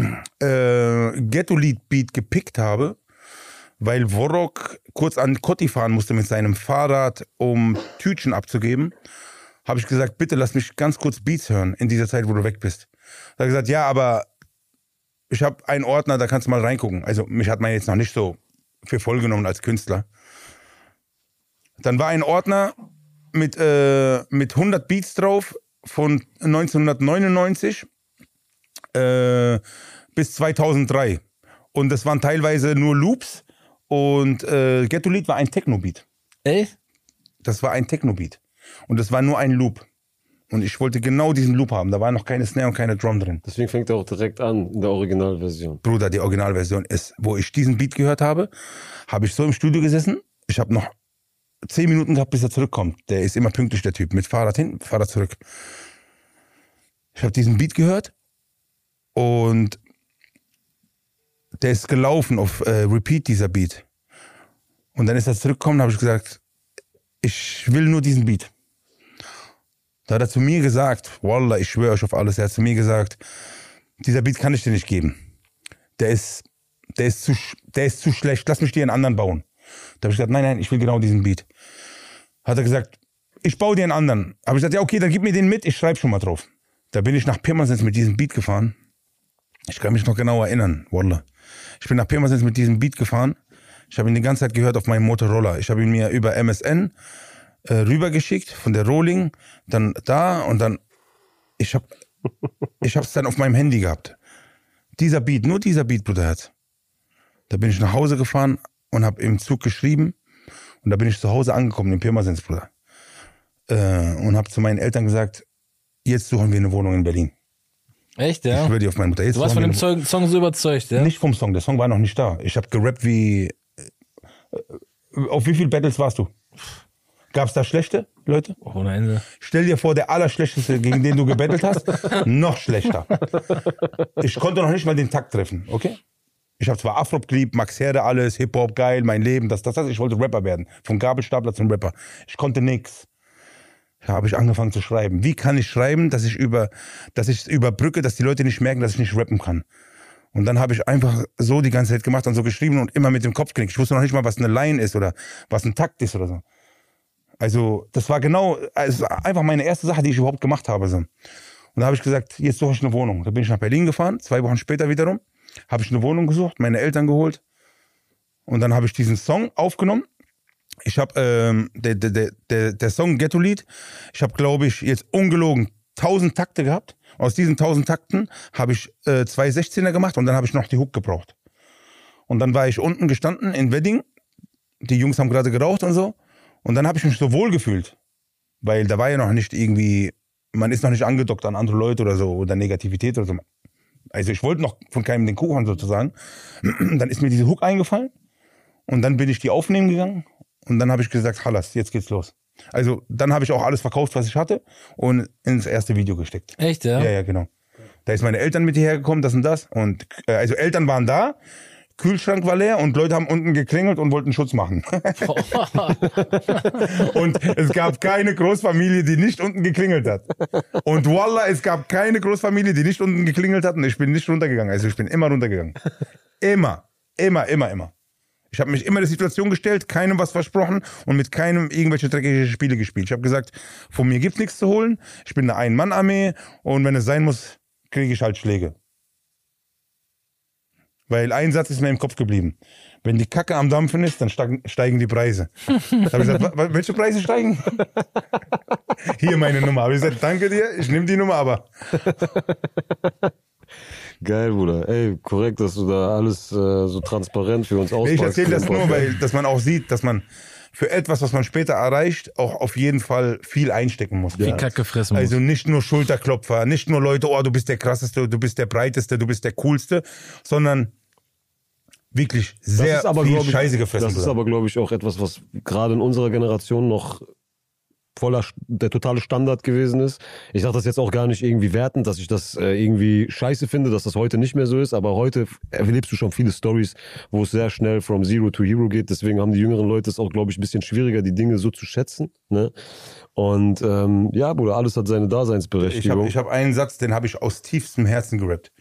Ghetto-Lied-Beat gepickt habe, weil Worok kurz an Kotti fahren musste mit seinem Fahrrad, um Tütchen abzugeben, habe ich gesagt, bitte lass mich ganz kurz Beats hören in dieser Zeit, wo du weg bist. Da hat er gesagt, ja, aber ich habe einen Ordner, da kannst du mal reingucken. Also mich hat man jetzt noch nicht so für voll genommen als Künstler. Dann war ein Ordner mit 100 Beats drauf von 1999 bis 2003. Und das waren teilweise nur Loops und Ghetto-Lied war ein Techno-Beat. Echt? Das war ein Techno-Beat. Und das war nur ein Loop. Und ich wollte genau diesen Loop haben. Da war noch keine Snare und keine Drum drin. Deswegen fängt er auch direkt an in der Originalversion. Bruder, die Originalversion ist, wo ich diesen Beat gehört habe, habe ich so im Studio gesessen. Ich habe noch 10 Minuten gehabt, bis er zurückkommt. Der ist immer pünktlich, der Typ. Mit Fahrrad hin, Fahrrad zurück. Ich habe diesen Beat gehört und der ist gelaufen auf Repeat, dieser Beat. Und dann ist er zurückgekommen, habe ich gesagt, ich will nur diesen Beat. Da hat er zu mir gesagt, Wallah, ich schwöre euch auf alles, er hat zu mir gesagt, dieser Beat kann ich dir nicht geben. Der ist zu schlecht, lass mich dir einen anderen bauen. Da habe ich gesagt, nein, ich will genau diesen Beat. Hat er gesagt, ich baue dir einen anderen. Habe ich gesagt, ja okay, dann gib mir den mit, ich schreibe schon mal drauf. Da bin ich nach Pirmasens mit diesem Beat gefahren. Ich kann mich noch genau erinnern, Wallah. Ich bin nach Pirmasens mit diesem Beat gefahren. Ich habe ihn die ganze Zeit gehört auf meinem Motorola. Ich habe ihn mir über MSN rübergeschickt, von der Rolling, dann da und dann, ich habe es dann auf meinem Handy gehabt. Dieser Beat, nur dieser Beat, Bruderherz. Da bin ich nach Hause gefahren und habe im Zug geschrieben und da bin ich zu Hause angekommen in Pirmasens, Bruder. Und habe zu meinen Eltern gesagt, jetzt suchen wir eine Wohnung in Berlin. Echt, ja? Ich schwöre dir auf meine Mutter. Jetzt du warst von dem Song so überzeugt, ja? Nicht vom Song, der Song war noch nicht da. Ich habe gerappt wie... Auf wie viele Battles warst du? Gab es da schlechte Leute? Oh nein. Stell dir vor, der Allerschlechteste, gegen den du gebettelt hast, noch schlechter. Ich konnte noch nicht mal den Takt treffen, okay? Ich habe zwar Afro geliebt, Max Herre, alles, Hip-Hop, geil, mein Leben, das. Ich wollte Rapper werden. Vom Gabelstapler zum Rapper. Ich konnte nix. Da habe ich angefangen zu schreiben. Wie kann ich schreiben, dass ich es überbrücke, dass die Leute nicht merken, dass ich nicht rappen kann? Und dann habe ich einfach so die ganze Zeit gemacht und so geschrieben und immer mit dem Kopf genickt. Ich wusste noch nicht mal, was eine Line ist oder was ein Takt ist oder so. Also das war einfach meine erste Sache, die ich überhaupt gemacht habe. So. Und da habe ich gesagt, jetzt suche ich eine Wohnung. Da bin ich nach Berlin gefahren, 2 Wochen später wiederum. Habe ich eine Wohnung gesucht, meine Eltern geholt. Und dann habe ich diesen Song aufgenommen. Ich habe der Song Ghetto-Lied, ich habe, glaube ich, jetzt ungelogen 1000 Takte gehabt. Aus diesen 1000 Takten habe ich 2 16er gemacht und dann habe ich noch die Hook gebraucht. Und dann war ich unten gestanden in Wedding. Die Jungs haben gerade geraucht und so. Und dann habe ich mich so wohl gefühlt. Weil da war ja noch nicht irgendwie, man ist noch nicht angedockt an andere Leute oder so oder Negativität oder so. Also ich wollte noch von keinem den Kuchen sozusagen. Dann ist mir diese Hook eingefallen und dann bin ich die aufnehmen gegangen und dann habe ich gesagt, Hallas, jetzt geht's los. Also dann habe ich auch alles verkauft, was ich hatte und ins erste Video gesteckt. Echt, ja? Ja, genau. Da ist meine Eltern mit hierher gekommen, das und das. Und also Eltern waren da, Kühlschrank war leer und Leute haben unten geklingelt und wollten Schutz machen. Und es gab keine Großfamilie, die nicht unten geklingelt hat. Und Wallah, es gab keine Großfamilie, die nicht unten geklingelt hat und ich bin nicht runtergegangen. Also ich bin immer runtergegangen. Immer. Ich habe mich immer der Situation gestellt, keinem was versprochen und mit keinem irgendwelche dreckige Spiele gespielt. Ich habe gesagt, von mir gibt's nichts zu holen. Ich bin eine Ein-Mann-Armee und wenn es sein muss, kriege ich halt Schläge. Weil ein Satz ist mir im Kopf geblieben. Wenn die Kacke am Dampfen ist, dann steigen die Preise. Da habe ich gesagt, welche Preise steigen? Hier meine Nummer. Habe ich gesagt, danke dir, ich nehme die Nummer, aber... Geil, Bruder. Ey, korrekt, dass du da alles so transparent für uns auspackst. Ich erzähle das nur, weil dass man auch sieht, dass man für etwas, was man später erreicht, auch auf jeden Fall viel einstecken muss. Viel Kacke fressen muss. Also nicht nur Schulterklopfer, nicht nur Leute, oh, du bist der Krasseste, du bist der Breiteste, du bist der Coolste, sondern wirklich sehr viel Scheiße gefressen. Das ist aber, glaube ich, auch etwas, was gerade in unserer Generation noch der totale Standard gewesen ist. Ich sage das jetzt auch gar nicht irgendwie wertend, dass ich das irgendwie scheiße finde, dass das heute nicht mehr so ist, aber heute erlebst du schon viele Stories, wo es sehr schnell from Zero to Hero geht, deswegen haben die jüngeren Leute es auch, glaube ich, ein bisschen schwieriger, die Dinge so zu schätzen, ne? Und ja, Bruder, alles hat seine Daseinsberechtigung. Ich hab einen Satz, den habe ich aus tiefstem Herzen gerappt.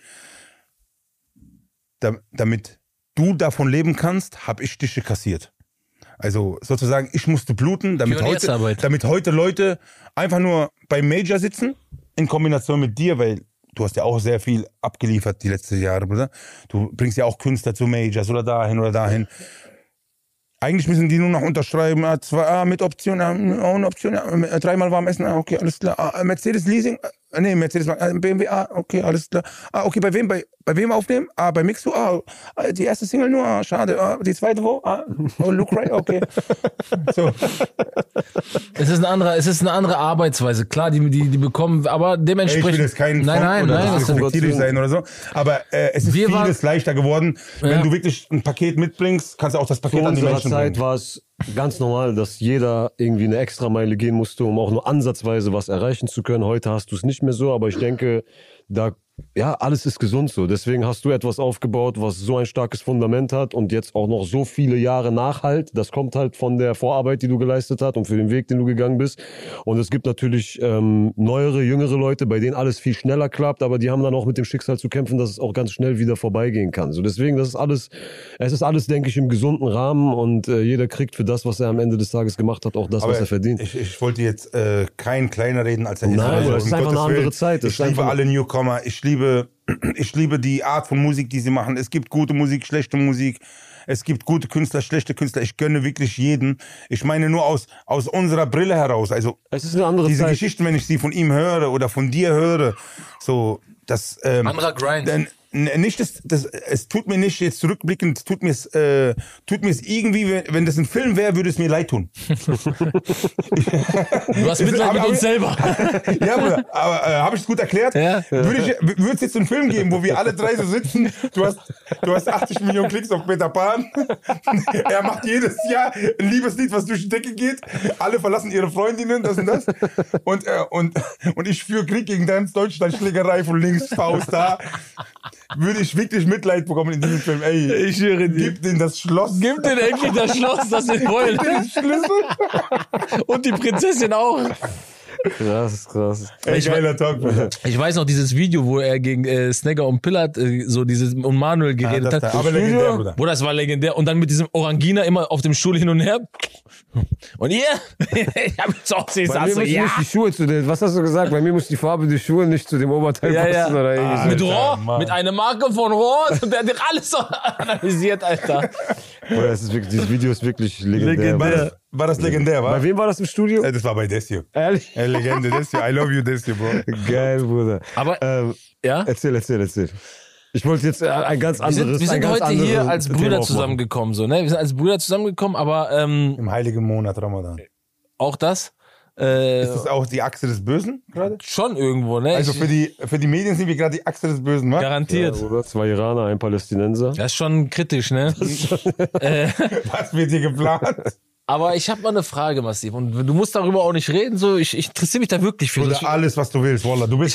Damit du davon leben kannst, habe ich Stiche kassiert. Also sozusagen, ich musste bluten, damit heute Leute einfach nur beim Major sitzen, in Kombination mit dir, weil du hast ja auch sehr viel abgeliefert die letzten Jahre, Bruder. Du bringst ja auch Künstler zu Majors oder dahin. Eigentlich müssen die nur noch unterschreiben, mit Option, ohne Option, 3-mal warm essen, okay, alles klar. Mercedes Leasing, Mercedes, BMW, okay, alles klar. Okay, bei wem aufnehmen? Bei Mixu, die erste Single nur, schade. Die zweite wo? Look right, okay. So. Es ist eine andere Arbeitsweise. Klar, die bekommen, aber dementsprechend. Ich will jetzt keinen nein, das sein oder so. Aber es ist vieles leichter geworden. Wenn du wirklich ein Paket mitbringst, kannst du auch das Paket an die Menschen bringen. Zeit war es ganz normal, dass jeder irgendwie eine Extrameile gehen musste, um auch nur ansatzweise was erreichen zu können. Heute hast du es nicht mehr so, aber ich denke, alles ist gesund so. Deswegen hast du etwas aufgebaut, was so ein starkes Fundament hat und jetzt auch noch so viele Jahre Nachhalt. Das kommt halt von der Vorarbeit, die du geleistet hast und für den Weg, den du gegangen bist. Und es gibt natürlich neuere, jüngere Leute, bei denen alles viel schneller klappt, aber die haben dann auch mit dem Schicksal zu kämpfen, dass es auch ganz schnell wieder vorbeigehen kann. So deswegen, es ist alles, denke ich, im gesunden Rahmen und jeder kriegt für das, was er am Ende des Tages gemacht hat, auch das, was er verdient. Ich wollte jetzt kein kleiner reden, als er ist. Nein, es ist einfach eine andere Zeit. Ich liebe alle Newcomer. Ich liebe die Art von Musik, die sie machen. Es gibt gute Musik, schlechte Musik. Es gibt gute Künstler, schlechte Künstler. Ich gönne wirklich jeden. Ich meine nur aus unserer Brille heraus. Also es ist eine andere diese Zeit. Geschichten, wenn ich sie von ihm höre oder von dir höre, so das anderer Grind. Es tut mir nicht jetzt rückblickend, tut mir es irgendwie, wenn das ein Film wäre, würde es mir leid tun. Du hast Mitleid mit uns selber. Ja, Bruder, aber habe ich es gut erklärt? Ja. Würde es jetzt einen Film geben, wo wir alle drei so sitzen, du hast 80 Millionen Klicks auf Peter Pan, er macht jedes Jahr ein Liebeslied, was durch die Decke geht, alle verlassen ihre Freundinnen, das und das, und ich führe Krieg gegen ganz Deutschland, Schlägerei von links, Faust da, würde ich wirklich Mitleid bekommen in diesem Film. Ey, ich höre dir. Gib denen das Schloss. Gib denen endlich das Schloss, das wir wollen. Den Schlüssel. Und die Prinzessin auch. Krass. Geiler Talk, Bruder. Ich weiß noch dieses Video, wo er gegen Snagger und Pillard so dieses und Manuel geredet hat. Aber legendär, Bruder. Bruder, das war legendär. Und dann mit diesem Orangina immer auf dem Stuhl hin und her. Und ihr? Ich hab jetzt auch gesehen, Bei mir müssen nicht die Schuhe was hast du gesagt? Bei mir muss die Farbe der Schuhe nicht zu dem Oberteil passen. Oder irgendwie Mit so. Rohr, mit einer Marke von Rohr. Und der hat alles so analysiert, Alter. Bruder, dieses Video ist wirklich legendär. War das legendär, wa? Bei wem war das im Studio? Das war bei Desio. Ehrlich? Legende, Desio. I love you, Desio, Bro. Geil, Bruder. Aber, ja? Erzähl. Ich wollte jetzt ein ganz anderes. Wir sind heute hier als Thema Brüder aufmachen. zusammengekommen, so, ne? Wir sind als Brüder zusammengekommen, aber, Im heiligen Monat Ramadan. auch das. Ist das auch die Achse des Bösen gerade? Schon irgendwo, ne? Also für die Medien sind wir gerade die Achse des Bösen, wa? Garantiert. Ja, Bruder, 2 Iraner, ein Palästinenser. Das ist schon kritisch, ne? Was wird hier geplant? Aber ich habe mal eine Frage, Massiv. Und du musst darüber auch nicht reden. So, ich interessiere mich da wirklich für. Oder alles, was du willst, Wallah. Du bist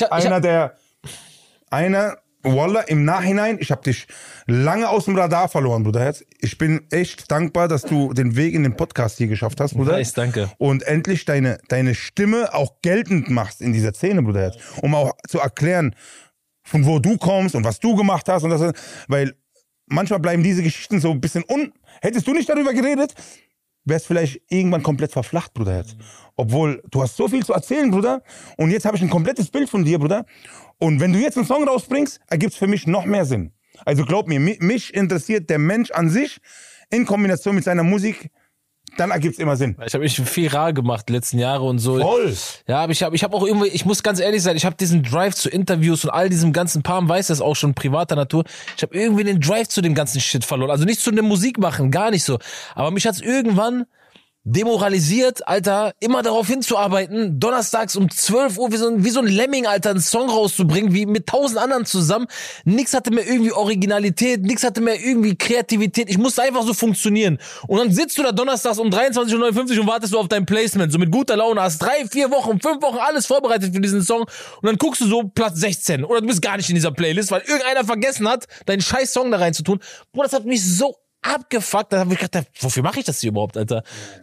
Wallah, im Nachhinein, ich habe dich lange aus dem Radar verloren, Bruderherz. Ich bin echt dankbar, dass du den Weg in den Podcast hier geschafft hast, Bruder. Nice, danke. Und endlich deine Stimme auch geltend machst in dieser Szene, Bruderherz. Um auch zu erklären, von wo du kommst und was du gemacht hast. Und das, weil manchmal bleiben diese Geschichten so ein bisschen Hättest du nicht darüber geredet, wär's vielleicht irgendwann komplett verflacht, Bruderherz. Obwohl, du hast so viel zu erzählen, Bruder. Und jetzt habe ich ein komplettes Bild von dir, Bruder. Und wenn du jetzt einen Song rausbringst, ergibt's für mich noch mehr Sinn. Also glaub mir, mich interessiert der Mensch an sich in Kombination mit seiner Musik, dann ergibt's immer Sinn. Ich habe mich viel rar gemacht die letzten Jahre und so. Voll. Ja, aber ich hab auch irgendwie, ich muss ganz ehrlich sein, ich habe diesen Drive zu Interviews und all diesem ganzen Palm weiß das auch schon privater Natur. Ich habe irgendwie den Drive zu dem ganzen Shit verloren. Also nicht zu dem Musik machen, gar nicht so. Aber mich hat's irgendwann demoralisiert, Alter, immer darauf hinzuarbeiten, donnerstags um 12 Uhr wie so ein Lemming, Alter, einen Song rauszubringen, wie mit 1000 anderen zusammen. Nix hatte mehr irgendwie Originalität, nix hatte mehr irgendwie Kreativität. Ich musste einfach so funktionieren. Und dann sitzt du da donnerstags um 23:59 Uhr und wartest du auf dein Placement, so mit guter Laune, hast 3, 4 Wochen, 5 Wochen alles vorbereitet für diesen Song und dann guckst du so Platz 16 oder du bist gar nicht in dieser Playlist, weil irgendeiner vergessen hat, deinen scheiß Song da reinzutun. Boah, das hat mich so abgefuckt, da habe ich gedacht, wofür mache ich das hier überhaupt, Alter?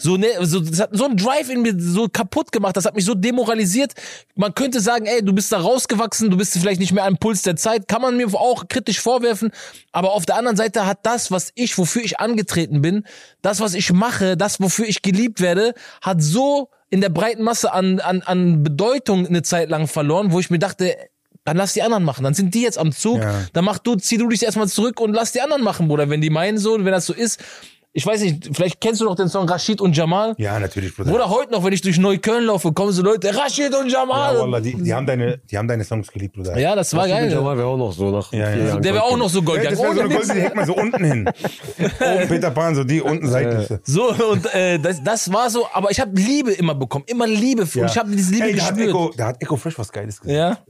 Das hat so ein Drive in mir so kaputt gemacht, das hat mich so demoralisiert. Man könnte sagen, ey, du bist da rausgewachsen, du bist vielleicht nicht mehr am Puls der Zeit, kann man mir auch kritisch vorwerfen, aber auf der anderen Seite hat das, wofür ich angetreten bin, das, was ich mache, das, wofür ich geliebt werde, hat so in der breiten Masse an Bedeutung eine Zeit lang verloren, wo ich mir dachte, dann lass die anderen machen. Dann sind die jetzt am Zug. Ja. Dann zieh du dich erstmal zurück und lass die anderen machen, Bruder. Wenn die meinen so, wenn das so ist. Ich weiß nicht, vielleicht kennst du noch den Song Rashid und Jamal. Ja, natürlich, Bruder. Oder heute noch, wenn ich durch Neukölln laufe, kommen so Leute, Rashid und Jamal. Ja, Wallah, die haben deine Songs geliebt, Bruder. Ja, das war Rashid geil. Und Jamal wäre auch noch so nach 4 Jahren. Der wäre auch noch so Gold. Ja, das wäre so eine Gold, die hängt man so unten hin. Oben Peter Pan, so die unten seitlich. So, und das war so, aber ich habe Liebe immer bekommen. Immer Liebe. Und ich habe diese Liebe gespürt. Da hat Echo Fresh was Geiles gesagt. Ja?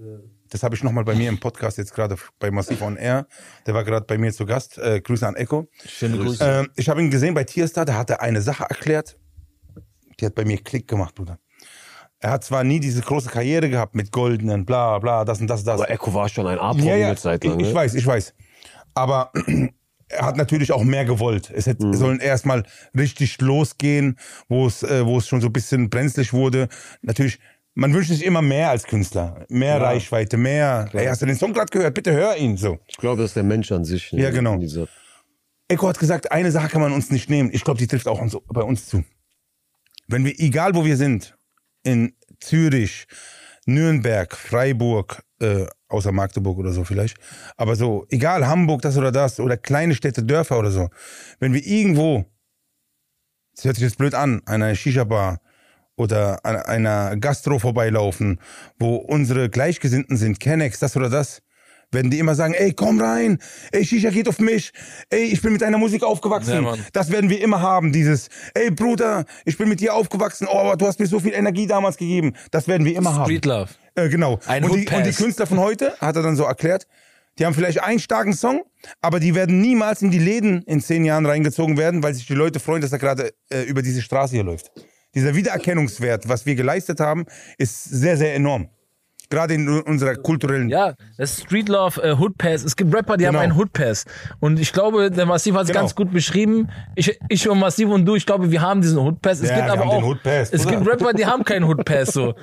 Das habe ich nochmal bei mir im Podcast jetzt gerade bei Massiv on Air. Der war gerade bei mir zu Gast. Grüße an Echo. Schöne Grüße. Ich habe ihn gesehen bei Tierstar, da hat er eine Sache erklärt, die hat bei mir Klick gemacht, Bruder. Er hat zwar nie diese große Karriere gehabt mit goldenen, bla bla, das und das. Aber Echo war schon ein A-Promi eine Zeit lang. Ich weiß. Aber er hat natürlich auch mehr gewollt. Es sollen erstmal richtig losgehen, wo es schon so ein bisschen brenzlig wurde. Natürlich, man wünscht sich immer mehr als Künstler. Mehr Reichweite, mehr. Ey, hast du den Song gerade gehört? Bitte hör ihn so. Ich glaube, das ist der Mensch an sich. Ja, genau. Dieser... Echo hat gesagt, eine Sache kann man uns nicht nehmen. Ich glaube, die trifft auch bei uns zu. Wenn wir, egal wo wir sind, in Zürich, Nürnberg, Freiburg, außer Magdeburg oder so vielleicht, aber so, egal, Hamburg, das oder kleine Städte, Dörfer oder so, wenn wir irgendwo, das hört sich jetzt blöd an einer Shisha-Bar oder an einer Gastro vorbeilaufen, wo unsere Gleichgesinnten sind, Kennex, das oder das, werden die immer sagen, ey, komm rein, ey, Shisha geht auf mich, ey, ich bin mit deiner Musik aufgewachsen. Ja, das werden wir immer haben, dieses, ey, Bruder, ich bin mit dir aufgewachsen, oh, du hast mir so viel Energie damals gegeben. Das werden wir immer haben. Street Love. Genau. Und die Künstler von heute, hat er dann so erklärt, die haben vielleicht einen starken Song, aber die werden niemals in die Läden in 10 Jahren reingezogen werden, weil sich die Leute freuen, dass er gerade über diese Straße hier läuft. Dieser Wiedererkennungswert, was wir geleistet haben, ist sehr, sehr enorm. Gerade in unserer kulturellen... Ja, das ist Street Love, Hood Pass. Es gibt Rapper, die haben einen Hood Pass. Und ich glaube, der Massiv hat es ganz gut beschrieben. Ich und Massiv und du, ich glaube, wir haben diesen Hood Pass. Es gibt aber auch... Es gibt Rapper, die haben keinen Hood Pass. So.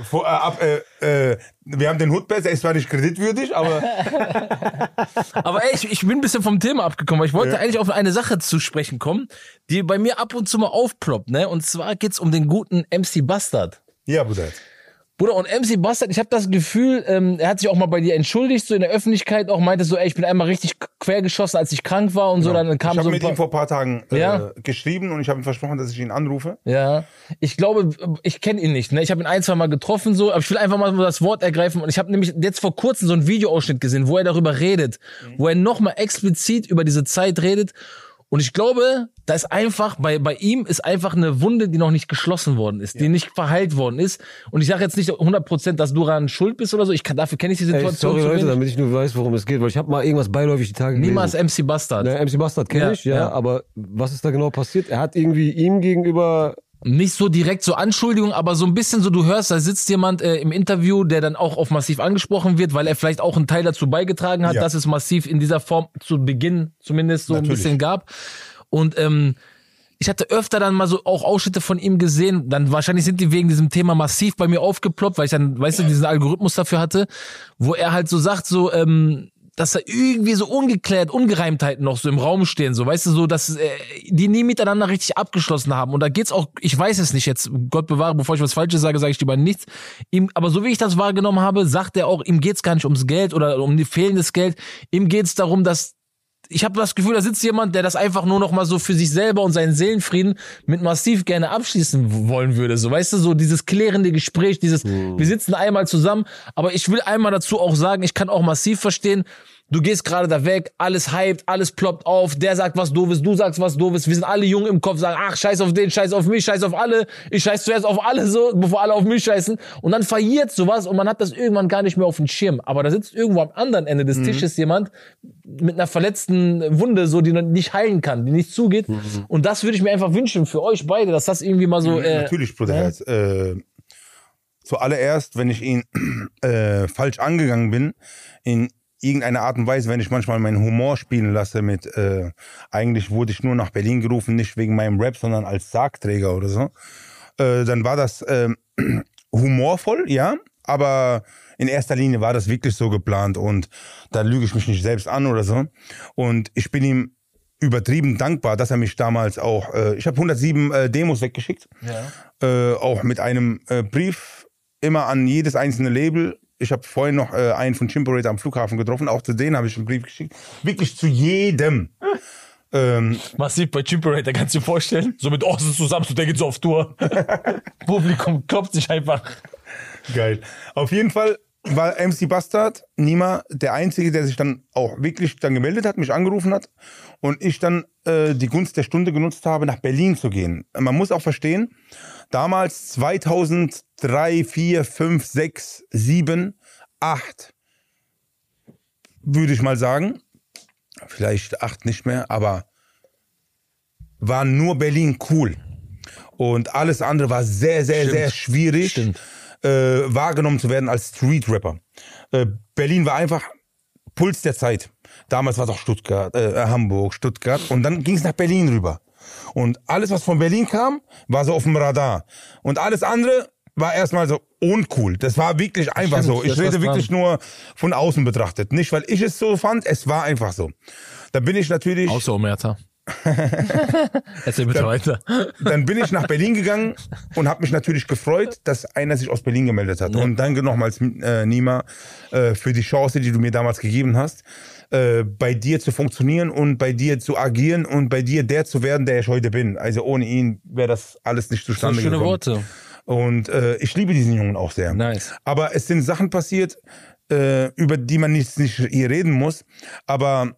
Wir haben den Hood Pass, er ist zwar nicht kreditwürdig, aber... Aber ey, ich bin ein bisschen vom Thema abgekommen. Ich wollte eigentlich auf eine Sache zu sprechen kommen, die bei mir ab und zu mal aufploppt. Ne? Und zwar geht's um den guten MC Bastard. Ja, Bruder. Bruder, und MC Bastard, ich habe das Gefühl, er hat sich auch mal bei dir entschuldigt, so in der Öffentlichkeit auch, meinte so, ey, ich bin einmal richtig quergeschossen, als ich krank war und so. Dann kam ich habe so mit ihm vor ein paar Tagen geschrieben und ich habe ihm versprochen, dass ich ihn anrufe. Ja, ich glaube, ich kenne ihn nicht, ne? Ich habe ihn 1-2 Mal getroffen, so, aber ich will einfach mal das Wort ergreifen und ich habe nämlich jetzt vor kurzem so einen Videoausschnitt gesehen, wo er darüber redet, wo er nochmal explizit über diese Zeit redet. Und ich glaube, da ist einfach, bei ihm ist einfach eine Wunde, die noch nicht geschlossen worden ist, die nicht verheilt worden ist. Und ich sage jetzt nicht 100%, dass du daran schuld bist oder so. Dafür kenne ich die Situation. Sorry Leute, damit ich nur weiß, worum es geht, weil ich habe mal irgendwas beiläufig die Tage gelesen. Niemals MC Bastard. Ne, MC Bastard kenne ich, aber was ist da genau passiert? Er hat irgendwie ihm gegenüber... Nicht so direkt so Anschuldigung, aber so ein bisschen so, du hörst, da sitzt jemand im Interview, der dann auch auf Massiv angesprochen wird, weil er vielleicht auch einen Teil dazu beigetragen hat, dass es Massiv in dieser Form zu Beginn zumindest so ein bisschen gab. Und ich hatte öfter dann mal so auch Ausschnitte von ihm gesehen, dann wahrscheinlich sind die wegen diesem Thema Massiv bei mir aufgeploppt, weil ich dann, weißt du, diesen Algorithmus dafür hatte, wo er halt so sagt, so, dass da irgendwie so ungeklärt, Ungereimtheiten noch so im Raum stehen, so, weißt du, so, dass die nie miteinander richtig abgeschlossen haben. Und da geht's auch, ich weiß es nicht jetzt, Gott bewahre, bevor ich was Falsches sage ich lieber nichts. Aber so wie ich das wahrgenommen habe, sagt er auch, ihm geht's gar nicht ums Geld oder um fehlendes Geld. Ihm geht's darum, dass ich habe das Gefühl, da sitzt jemand, der das einfach nur noch mal so für sich selber und seinen Seelenfrieden mit Massiv gerne abschließen wollen würde. So, weißt du, so dieses klärende Gespräch, dieses, wir sitzen einmal zusammen, aber ich will einmal dazu auch sagen, ich kann auch Massiv verstehen, du gehst gerade da weg, alles hypt, alles ploppt auf, der sagt was Doofes, du sagst was Doofes, wir sind alle jung im Kopf, sagen, ach, scheiß auf den, scheiß auf mich, scheiß auf alle, ich scheiß zuerst auf alle so, bevor alle auf mich scheißen und dann verliert sowas und man hat das irgendwann gar nicht mehr auf dem Schirm, aber da sitzt irgendwo am anderen Ende des Tisches jemand mit einer verletzten Wunde, so, die nicht heilen kann, die nicht zugeht und das würde ich mir einfach wünschen für euch beide, dass das irgendwie mal so... Natürlich, Bruder, zuallererst, wenn ich ihn falsch angegangen bin, in irgendeiner Art und Weise, wenn ich manchmal meinen Humor spielen lasse mit, eigentlich wurde ich nur nach Berlin gerufen, nicht wegen meinem Rap, sondern als Sargträger oder so, dann war das humorvoll, ja, aber in erster Linie war das wirklich so geplant und da lüge ich mich nicht selbst an oder so und ich bin ihm übertrieben dankbar, dass er mich damals auch, ich habe 107 Demos weggeschickt, auch mit einem Brief immer an jedes einzelne Label. Ich habe vorhin noch einen von Chimperator am Flughafen getroffen, auch zu denen habe ich einen Brief geschickt. Wirklich zu jedem. Massiv bei Chimperator, kannst du dir vorstellen? So mit Orson zusammen, so der geht so auf Tour. Publikum klopft sich einfach. Geil. Auf jeden Fall war MC Bastard Nima der Einzige, der sich dann auch wirklich dann gemeldet hat, mich angerufen hat und ich dann die Gunst der Stunde genutzt habe, nach Berlin zu gehen. Man muss auch verstehen, damals 2003, 4, 5, 6, 7, 8 würde ich mal sagen. Vielleicht 8 nicht mehr, aber war nur Berlin cool. Und alles andere war sehr, sehr, sehr schwierig, wahrgenommen zu werden als Street-Rapper. Berlin war einfach Puls der Zeit. Damals war es auch Stuttgart, Hamburg, Stuttgart. Und dann ging es nach Berlin rüber. Und alles, was von Berlin kam, war so auf dem Radar. Und alles andere war erstmal so uncool. Das war wirklich einfach so. Ich rede wirklich nur von außen betrachtet. Nicht, weil ich es so fand, es war einfach so. Da bin ich natürlich... Außer Omerta. Erzähl bitte weiter. Dann bin ich nach Berlin gegangen und habe mich natürlich gefreut, dass einer sich aus Berlin gemeldet hat. Ja. Und danke nochmals, Nima, für die Chance, die du mir damals gegeben hast, bei dir zu funktionieren und bei dir zu agieren und bei dir der zu werden, der ich heute bin. Also ohne ihn wäre das alles nicht zustande gekommen. Schöne Worte. Und ich liebe diesen Jungen auch sehr. Nice. Aber es sind Sachen passiert, über die man nicht hier reden muss. Aber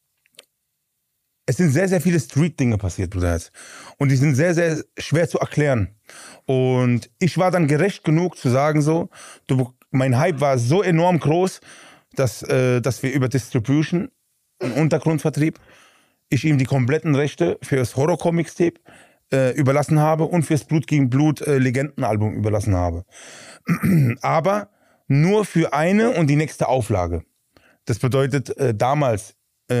es sind sehr, sehr viele Street-Dinge passiert, Bruder. Und die sind sehr, sehr schwer zu erklären. Und ich war dann gerecht genug zu sagen so, mein Hype war so enorm groß, dass wir über Distribution, einen Untergrundvertrieb, ich ihm die kompletten Rechte für das Horror-Comics-Tape überlassen habe und fürs Blut gegen Blut Legendenalbum überlassen habe. Aber nur für eine und die nächste Auflage. Das bedeutet damals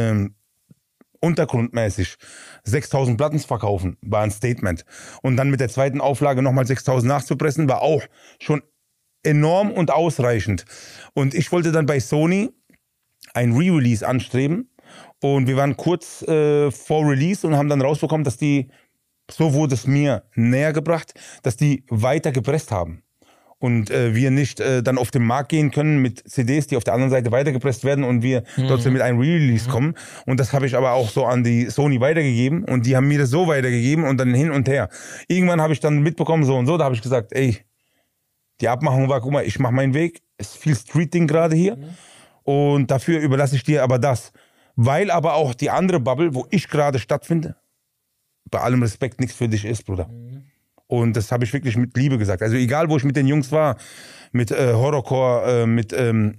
untergrundmäßig 6.000 Platten verkaufen, war ein Statement. Und dann mit der zweiten Auflage nochmal 6.000 nachzupressen, war auch schon enorm und ausreichend. Und ich wollte dann bei Sony ein Re-Release anstreben. Und wir waren kurz vor Release und haben dann rausbekommen, dass die, so wurde es mir näher gebracht, dass die weiter gepresst haben. Und wir nicht dann auf den Markt gehen können mit CDs, die auf der anderen Seite weitergepresst werden und wir trotzdem mit einem Re-Release kommen. Und das habe ich aber auch so an die Sony weitergegeben und die haben mir das so weitergegeben und dann hin und her. Irgendwann habe ich dann mitbekommen, so und so, da habe ich gesagt, ey, die Abmachung war, guck mal, ich mache meinen Weg, ist viel Street-Ding gerade hier und dafür überlasse ich dir aber das. Weil aber auch die andere Bubble, wo ich gerade stattfinde, bei allem Respekt nichts für dich ist, Bruder. Und das habe ich wirklich mit Liebe gesagt. Also egal, wo ich mit den Jungs war, mit Horrorcore, mit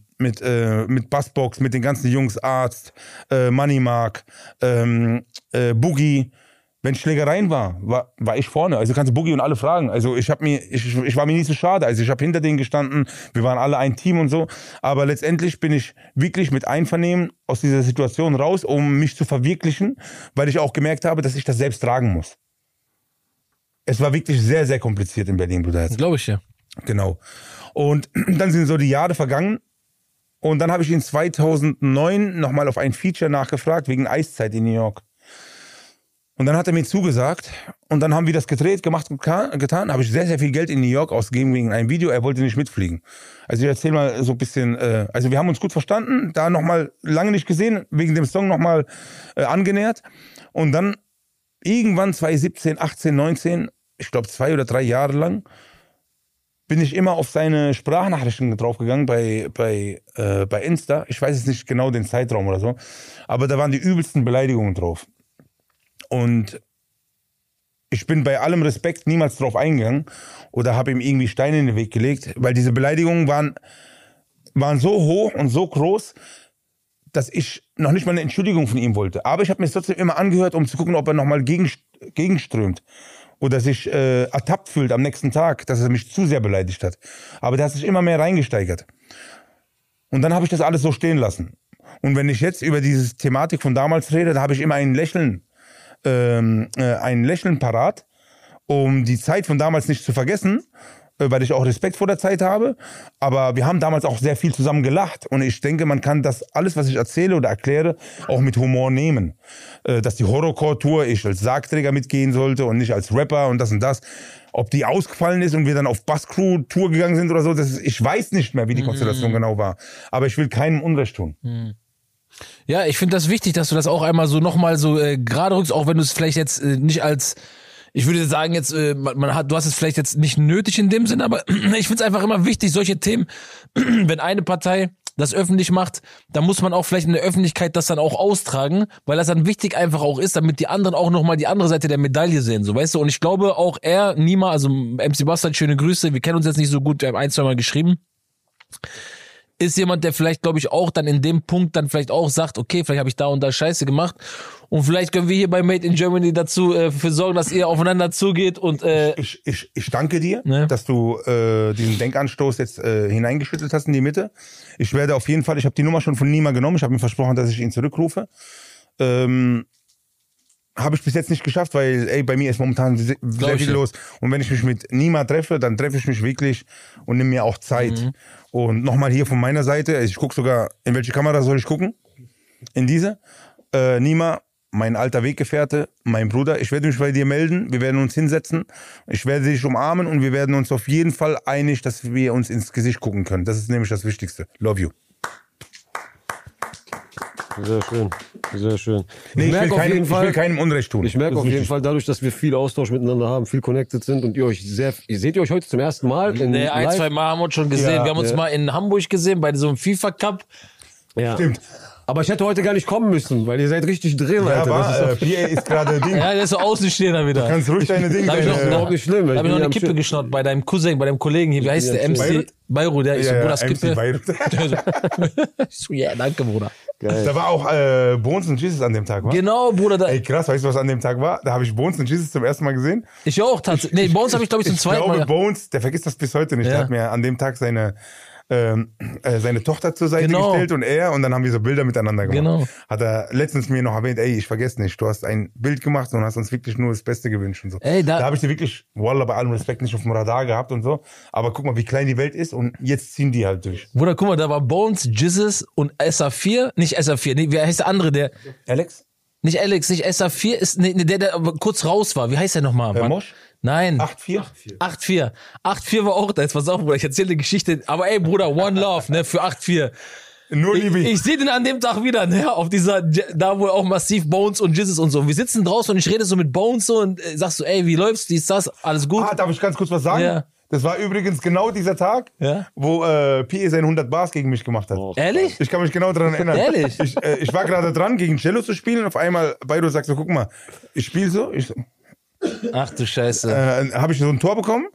Bassbox, mit den ganzen Jungs, Arzt, Money Mark, Boogie. Wenn Schlägereien war ich vorne. Also kannst du Boogie und alle fragen. Also ich war mir nie so schade. Also ich habe hinter denen gestanden. Wir waren alle ein Team und so. Aber letztendlich bin ich wirklich mit Einvernehmen aus dieser Situation raus, um mich zu verwirklichen, weil ich auch gemerkt habe, dass ich das selbst tragen muss. Es war wirklich sehr, sehr kompliziert in Berlin, Bruder. Glaube ich ja. Genau. Und dann sind so die Jahre vergangen. Und dann habe ich ihn 2009 nochmal auf ein Feature nachgefragt, wegen Eiszeit in New York. Und dann hat er mir zugesagt. Und dann haben wir das gedreht, gemacht und getan. Habe ich sehr, sehr viel Geld in New York ausgegeben wegen einem Video. Er wollte nicht mitfliegen. Also ich erzähle mal so ein bisschen. Also wir haben uns gut verstanden. Da nochmal lange nicht gesehen. Wegen dem Song nochmal angenähert. Und dann irgendwann 2017, 18, 19, ich glaube 2 oder 3 Jahre lang, bin ich immer auf seine Sprachnachrichten draufgegangen bei Insta. Ich weiß jetzt nicht genau den Zeitraum oder so, aber da waren die übelsten Beleidigungen drauf. Und ich bin bei allem Respekt niemals drauf eingegangen oder habe ihm irgendwie Steine in den Weg gelegt, weil diese Beleidigungen waren so hoch und so groß, dass ich noch nicht mal eine Entschuldigung von ihm wollte. Aber ich habe mir es trotzdem immer angehört, um zu gucken, ob er nochmal gegenströmt. Oder sich ertappt fühlt am nächsten Tag, dass er mich zu sehr beleidigt hat. Aber der hat sich immer mehr reingesteigert. Und dann habe ich das alles so stehen lassen. Und wenn ich jetzt über diese Thematik von damals rede, da habe ich immer ein Lächeln parat, um die Zeit von damals nicht zu vergessen, weil ich auch Respekt vor der Zeit habe. Aber wir haben damals auch sehr viel zusammen gelacht. Und ich denke, man kann das alles, was ich erzähle oder erkläre, auch mit Humor nehmen. Dass die Horrorcore-Tour ich als Sargträger mitgehen sollte und nicht als Rapper und das. Ob die ausgefallen ist und wir dann auf Bass-Crew-Tour gegangen sind oder so, ich weiß nicht mehr, wie die Konstellation genau war. Aber ich will keinem Unrecht tun. Ja, ich finde das wichtig, dass du das auch einmal so nochmal so gerade rückst, auch wenn du es vielleicht jetzt nicht als... Ich würde sagen jetzt, du hast es vielleicht jetzt nicht nötig in dem Sinne, aber ich finde es einfach immer wichtig, solche Themen, wenn eine Partei das öffentlich macht, dann muss man auch vielleicht in der Öffentlichkeit das dann auch austragen, weil das dann wichtig einfach auch ist, damit die anderen auch nochmal die andere Seite der Medaille sehen, so, weißt du? Und ich glaube auch Nima, also MC Bastard, schöne Grüße, wir kennen uns jetzt nicht so gut, wir haben 1-2 Mal geschrieben. ist jemand, der vielleicht, glaube ich, auch dann in dem Punkt dann vielleicht auch sagt, okay, vielleicht habe ich da und da Scheiße gemacht und vielleicht können wir hier bei Made in Germany dazu für sorgen, dass ihr aufeinander zugeht und ich danke dir, Ne? dass du diesen Denkanstoß jetzt hineingeschüttelt hast in die Mitte. Ich werde auf jeden Fall, ich habe die Nummer schon von Nima genommen, ich habe ihm versprochen, dass ich ihn zurückrufe. Habe ich bis jetzt nicht geschafft, weil bei mir ist momentan sehr viel los. Und wenn ich mich mit Nima treffe, dann treffe ich mich wirklich und nehme mir auch Zeit. Und nochmal hier von meiner Seite, ich gucke sogar, in welche Kamera soll ich gucken? In diese. Nima, mein alter Weggefährte, mein Bruder, ich werde mich bei dir melden, wir werden uns hinsetzen, ich werde dich umarmen und wir werden uns auf jeden Fall einig, dass wir uns ins Gesicht gucken können. Das ist nämlich das Wichtigste. Love you. Sehr schön, sehr schön. Nee, ich will keinem Unrecht tun. Ich merke auf jeden Fall, dadurch, dass wir viel Austausch miteinander haben, viel connected sind und ihr seht ihr euch heute zum ersten Mal? Nee, ein, zwei Mal haben wir uns schon gesehen. Ja, wir haben uns mal in Hamburg gesehen, bei so einem FIFA-Cup. Ja. Stimmt. Aber ich hätte heute gar nicht kommen müssen, weil ihr seid richtig drin, Ja, Alter. aber PA ist gerade Ding. Ja, der ist so Außenstehender wieder. Du kannst ruhig deine Dinge. Da hab ich noch- überhaupt nicht schlimm. Da habe ich noch eine Kippe geschnappt bei deinem Cousin, bei deinem Kollegen hier. Wie heißt der? MC Beirut, der ist so, Bruder, Kippe. Ich so, ja, danke, Bruder. Da war auch Bones und Jesus an dem Tag, wa? Genau, Bruder. Da, Ey, krass, weißt du, was an dem Tag war? Da habe ich Bones und Jesus zum ersten Mal gesehen. ich auch tatsächlich. Nee, bei uns habe ich, glaube ich, zum zweiten glaube, Mal. Bones, der vergisst das bis heute nicht. Ja. Der hat mir an dem Tag seine Tochter zur Seite Genau. gestellt und dann haben wir so Bilder miteinander gemacht. Genau. Hat er letztens mir noch erwähnt, ey, ich vergesse nicht, du hast ein Bild gemacht und hast uns wirklich nur das Beste gewünscht und so. Ey, da- habe ich dir wirklich, Wallah, bei allem Respekt nicht auf dem Radar gehabt und so. Aber guck mal, wie klein die Welt ist und jetzt ziehen die halt durch. Bruder, guck mal, da war Bones, Jizzes und SA4. Nicht SA4, nee, wie heißt der andere, der. Alex? Nicht Alex, nicht SA4, ist nee, der aber kurz raus war. Wie heißt der nochmal? Mosch? Nein. 8-4? 8-4. 8-4 war auch da. Jetzt pass auf, Bruder, ich erzähle eine Geschichte. Aber ey, Bruder, One Love, ne, für 8-4. Nur Liebe. Ich sehe den an dem Tag wieder, ne, auf dieser, da wo auch massiv Bones und Jizzes und so. Und wir sitzen draußen und ich rede so mit Bones so und sagst so, ey, wie läuft's, dies, das, alles gut? Darf ich ganz kurz was sagen? Ja. Das war übrigens genau dieser Tag, Ja. wo PE seine 100 Bars gegen mich gemacht hat. Ehrlich? Ich kann mich genau daran erinnern. Ehrlich? Ich war gerade dran, gegen Cello zu spielen und auf einmal Beiro sagt so, guck mal, ich spiele so, Ach du Scheiße. habe ich so ein Tor bekommen.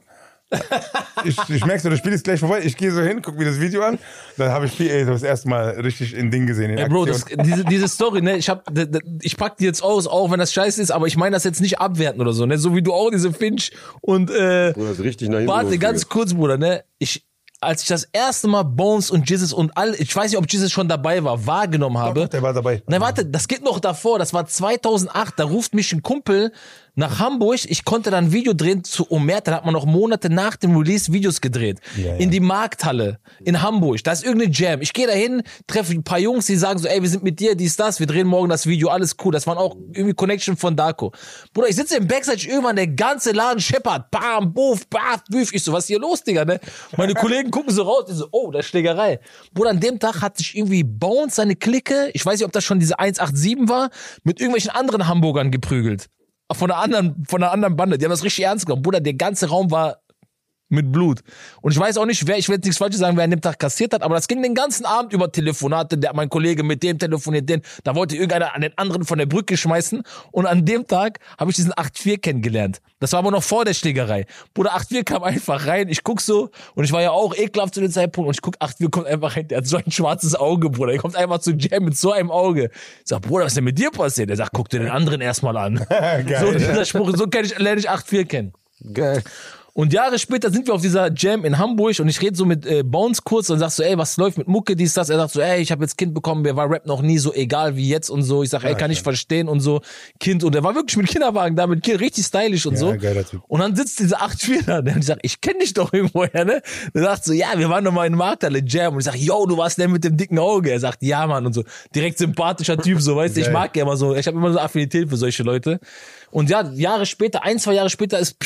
Ich merke so, das Spiel ist gleich vorbei. Ich gehe so hin, guck mir das Video an. Dann habe ich PA so das erste Mal richtig in Ding gesehen. In Ey, Bro, Aktion. diese Story, ne, ich pack die jetzt aus, auch wenn das scheiße ist, aber ich meine das jetzt nicht abwerten oder so, ne, so wie du auch diese Finch und, Bruder, das ist richtig nach hinten warte, los, ganz Digga. kurz, Bruder, ne, als ich das erste Mal Bones und Jizzes und ich weiß nicht, ob Jizzes schon dabei war, wahrgenommen habe. Doch, der war dabei. Na, warte, das geht noch davor, das war 2008, da ruft mich ein Kumpel nach Hamburg, ich konnte dann ein Video drehen zu Omerta, da hat man noch Monate nach dem Release Videos gedreht. Ja. In die Markthalle in Hamburg, da ist irgendeine Jam. Ich gehe da hin, treffe ein paar Jungs, die sagen so, ey, wir sind mit dir, dies, das, wir drehen morgen das Video, alles cool. Das waren auch irgendwie Connection von Darko. Bruder, ich sitze im Backstage, irgendwann der ganze Laden scheppert, bam, buff, baf, büff. Ich so, was ist hier los, Digga, ne? Meine Kollegen gucken so raus, die so, oh, da ist Schlägerei. Bruder, an dem Tag hat sich irgendwie Bones, seine Clique, ich weiß nicht, ob das schon diese 187 war, mit irgendwelchen anderen Hamburgern geprügelt. Von einer anderen Bande. Die haben das richtig ernst genommen. Bruder, der ganze Raum war mit Blut. Und ich weiß auch nicht, ich will jetzt nichts Falsches sagen, wer an dem Tag kassiert hat, aber das ging den ganzen Abend über Telefonate, mein Kollege mit dem telefoniert, da wollte irgendeiner an den anderen von der Brücke schmeißen und an dem Tag habe ich diesen 8-4 kennengelernt. Das war aber noch vor der Schlägerei. Bruder, 8-4 kam einfach rein, ich guck so und ich war ja auch ekelhaft zu dem Zeitpunkt und ich guck, 8-4 kommt einfach rein, der hat so ein schwarzes Auge, Bruder, der kommt einfach zu Jam mit so einem Auge. Ich sag, Bruder, was ist denn mit dir passiert? Der sagt, guck dir den anderen erstmal an. So dieser Spruch, so lerne ich 8-4 kennen. Geil. Und Jahre später sind wir auf dieser Jam in Hamburg und ich rede so mit Bones kurz und sag so, ey, was läuft mit Mucke, dies, das. Er sagt so, ey, ich habe jetzt Kind bekommen, mir war Rap noch nie so egal wie jetzt und so. Ich sag, ey, kann ich verstehen und so. Kind, und er war wirklich mit Kinderwagen da, mit Kind, richtig stylisch und so. geiler Typ. Und dann sitzt diese 8-4 da und ich sag, ich kenne dich doch irgendwoher, ne? Der sagt so, ja, wir waren noch mal in Markthalle Jam. Und ich sag, yo, du warst der mit dem dicken Auge. Er sagt, ja, Mann, und so. Direkt sympathischer Typ, so, weißt du, ich mag ja immer so, ich habe immer so Affinität für solche Leute. Und ja, Jahre später, 2 Jahre später ist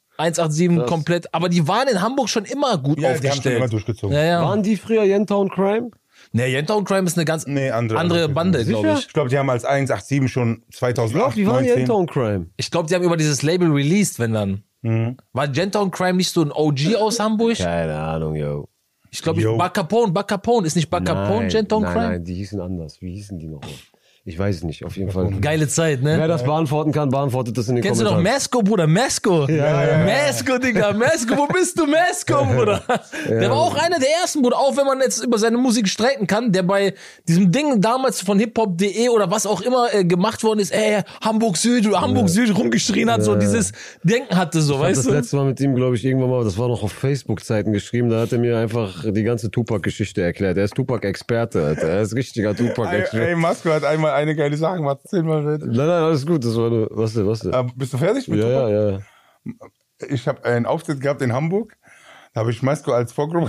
187 komplett, aber die waren in Hamburg schon immer gut Ja, die haben schon aufgestellt. immer durchgezogen. Ja, ja. Waren die früher Yentown Crime? Ne, Yentown Crime ist eine ganz andere Bande, glaube ich. Ich glaube, die haben als 187 schon 2008, Die waren 19. Yentown Crime. Ich glaube, die haben über dieses Label released, wenn dann. War Yentown Crime nicht so ein OG aus Hamburg? Keine Ahnung, yo. Ich glaube, Yo. Buck Capone ist nicht Buck Capone Yentown Crime? Nein, die hießen anders. Wie hießen die noch? Ich weiß es nicht, auf jeden Fall. Geile Zeit, ne? Wer das beantworten kann, beantwortet das in den Kennst du Kommentaren. noch Mesko, Bruder? Mesko. Mesko, Digga. Mesko, wo bist du, Mesko, Bruder? Der war auch einer der ersten, Bruder. Auch wenn man jetzt über seine Musik streiten kann, der bei diesem Ding damals von hiphop.de oder was auch immer gemacht worden ist, Hamburg Süd oder Hamburg Süd rumgeschrien hat, so dieses Denken hatte, so, weißt du? Das letzte Mal mit ihm, glaube ich, irgendwann mal, das war noch auf Facebook-Zeiten geschrieben, da hat er mir einfach die ganze Tupac-Geschichte erklärt. Er ist Tupac-Experte, Alter. Er ist richtiger Tupac-Experte. Ey, Masko hat einmal eine geile Sache gemacht. Erzähl mal bitte. Nein, alles gut, das war nur, was denn? Bist du fertig mit Tupac? Ja. Ich habe einen Auftritt gehabt in Hamburg. Da habe ich Masko als Vorgruppe...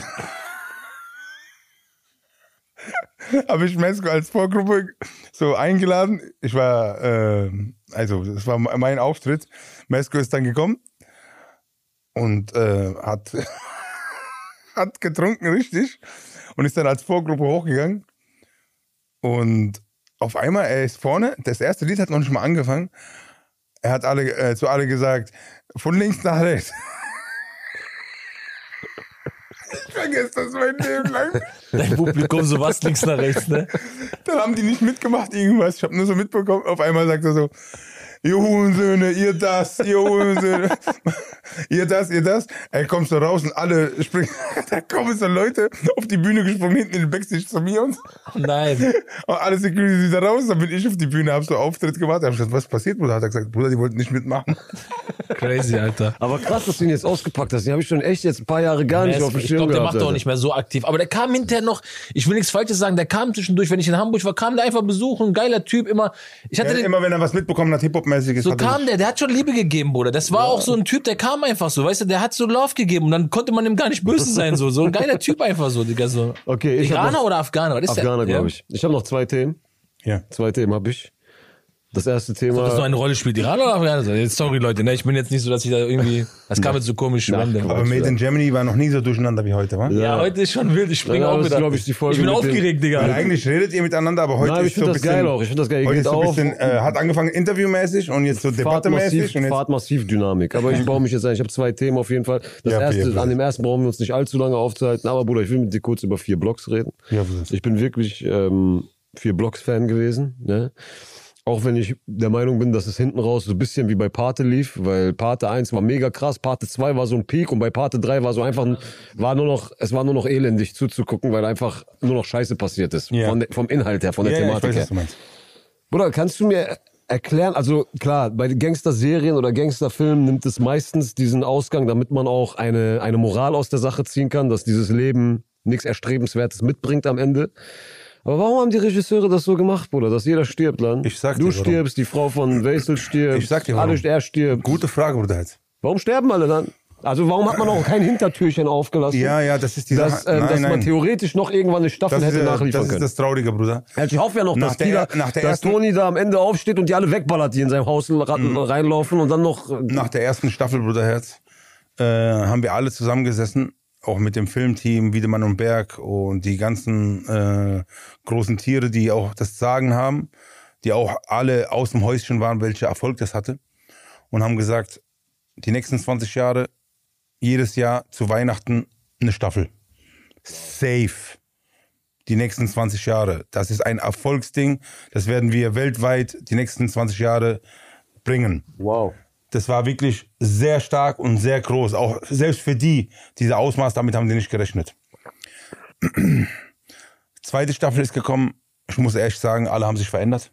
so eingeladen. Ich war, das war mein Auftritt. Masko ist dann gekommen und hat getrunken, richtig. Und ist dann als Vorgruppe hochgegangen. Und auf einmal, er ist vorne, das erste Lied hat noch nicht mal angefangen. Er hat zu alle gesagt, von links nach rechts. Ich vergesse das mein Leben lang. Dein Publikum so was links nach rechts, ne? Dann haben die nicht mitgemacht, irgendwas. Ich habe nur so mitbekommen. Auf einmal sagt er so, ihr Hurensöhne, ihr das, ihr Hurensöhne, ihr das. Er kommt so raus und alle springen. Da kommen so Leute auf die Bühne gesprungen, hinten in den Backstage zu mir und Nein. und alle Security da raus. Dann bin ich auf die Bühne, hab so Auftritt gemacht. Da hab ich gesagt, was passiert, Bruder? Hat er gesagt, Bruder, die wollten nicht mitmachen. Crazy, Alter. Aber krass, dass du ihn jetzt ausgepackt hast. Den habe ich schon echt jetzt ein paar Jahre gar nicht auf dem Ich Schirm glaube, der gehabt. macht auch Alter. nicht mehr so aktiv. Aber der kam hinterher noch, ich will nichts Falsches sagen, der kam zwischendurch, wenn ich in Hamburg war, kam der einfach besuchen, geiler Typ, immer. Ich hatte den, Immer wenn er was mitbekommen hat, Hip-Hop-mäßiges. so kam der hat schon Liebe gegeben, Bruder. Das war auch so ein Typ, der kam einfach so, weißt du, der hat so Love gegeben und dann konnte man ihm gar nicht böse sein, so ein geiler Typ einfach so, Digga, so. Okay, ich hab Iraner noch- oder Afghaner? Was ist Afghaner, der? glaube ich. Ich habe noch 2 Themen. Ja. 2 Themen habe ich. Das erste Thema... Das so eine Rolle spielt. Iraner oder Afghaner? Sorry, Leute, ne, ich bin jetzt nicht so, dass ich da irgendwie, das kam jetzt so komisch random. Aber Made in Germany war noch nie so durcheinander wie heute, wa? Ja, heute ist schon wild, ich springe Ja, auch das ist, wieder. glaub ich, die Folge Ich bin mit dem- aufgeregt, Digga. Weil eigentlich redet ihr miteinander, aber heute Nein, ich ist so finde ein das bisschen... geil auch. Ich finde das geil. Ihr Heute geht ist so ein auf, bisschen, hat angefangen interviewmäßig und jetzt so debattemäßig. Und jetzt, fahrt massiv Dynamik. Aber ich baue mich jetzt ein. Ich habe 2 Themen auf jeden Fall. Das Ja, erste, Bruder. an dem ersten brauchen wir uns nicht allzu lange aufzuhalten. Aber Bruder, ich will mit dir kurz über 4 Blocks reden. Ja, Bruder. Ich bin wirklich 4 Blocks-Fan gewesen. Ne? Auch wenn ich der Meinung bin, dass es hinten raus so ein bisschen wie bei Pate lief, weil Pate 1 war mega krass, Pate 2 war so ein Peak und bei Pate 3 war so einfach, es war nur noch elendig zuzugucken, weil einfach nur noch Scheiße passiert ist. Ja. Vom Inhalt her, von der ja, ich Thematik weiß, her. was du meinst. Bruder, kannst du mir erklären, also klar, bei Gangster-Serien oder Gangsterfilmen nimmt es meistens diesen Ausgang, damit man auch eine Moral aus der Sache ziehen kann, dass dieses Leben nichts Erstrebenswertes mitbringt am Ende. Aber warum haben die Regisseure das so gemacht, Bruder, dass jeder stirbt dann? Ich sag dir, du warum. stirbst, die Frau von Wesel stirbt, Ich sag dir, warum. er stirbt. Gute Frage, Bruder. Jetzt. Warum sterben alle dann? Also warum hat man auch kein Hintertürchen aufgelassen? Ja, das ist die dass, Sache. dass man theoretisch noch irgendwann eine Staffel hätte nachliefern das können. ist das Traurige, Bruder. Also ich hoffe ja noch, Nach dass, der dass ersten- Toni da am Ende aufsteht und die alle wegballert, die in seinem Haus reinlaufen und dann noch... Nach der ersten Staffel, Bruderherz, haben wir alle zusammengesessen, auch mit dem Filmteam, Wiedemann und Berg und die ganzen großen Tiere, die auch das Sagen haben, die auch alle aus dem Häuschen waren, welcher Erfolg das hatte, und haben gesagt, die nächsten 20 Jahre, jedes Jahr zu Weihnachten eine Staffel. Safe. Die nächsten 20 Jahre. Das ist ein Erfolgsding. Das werden wir weltweit die nächsten 20 Jahre bringen. Wow. Das war wirklich sehr stark und sehr groß. Auch selbst für diese Ausmaß, damit haben die nicht gerechnet. Zweite Staffel ist gekommen. Ich muss ehrlich sagen, alle haben sich verändert.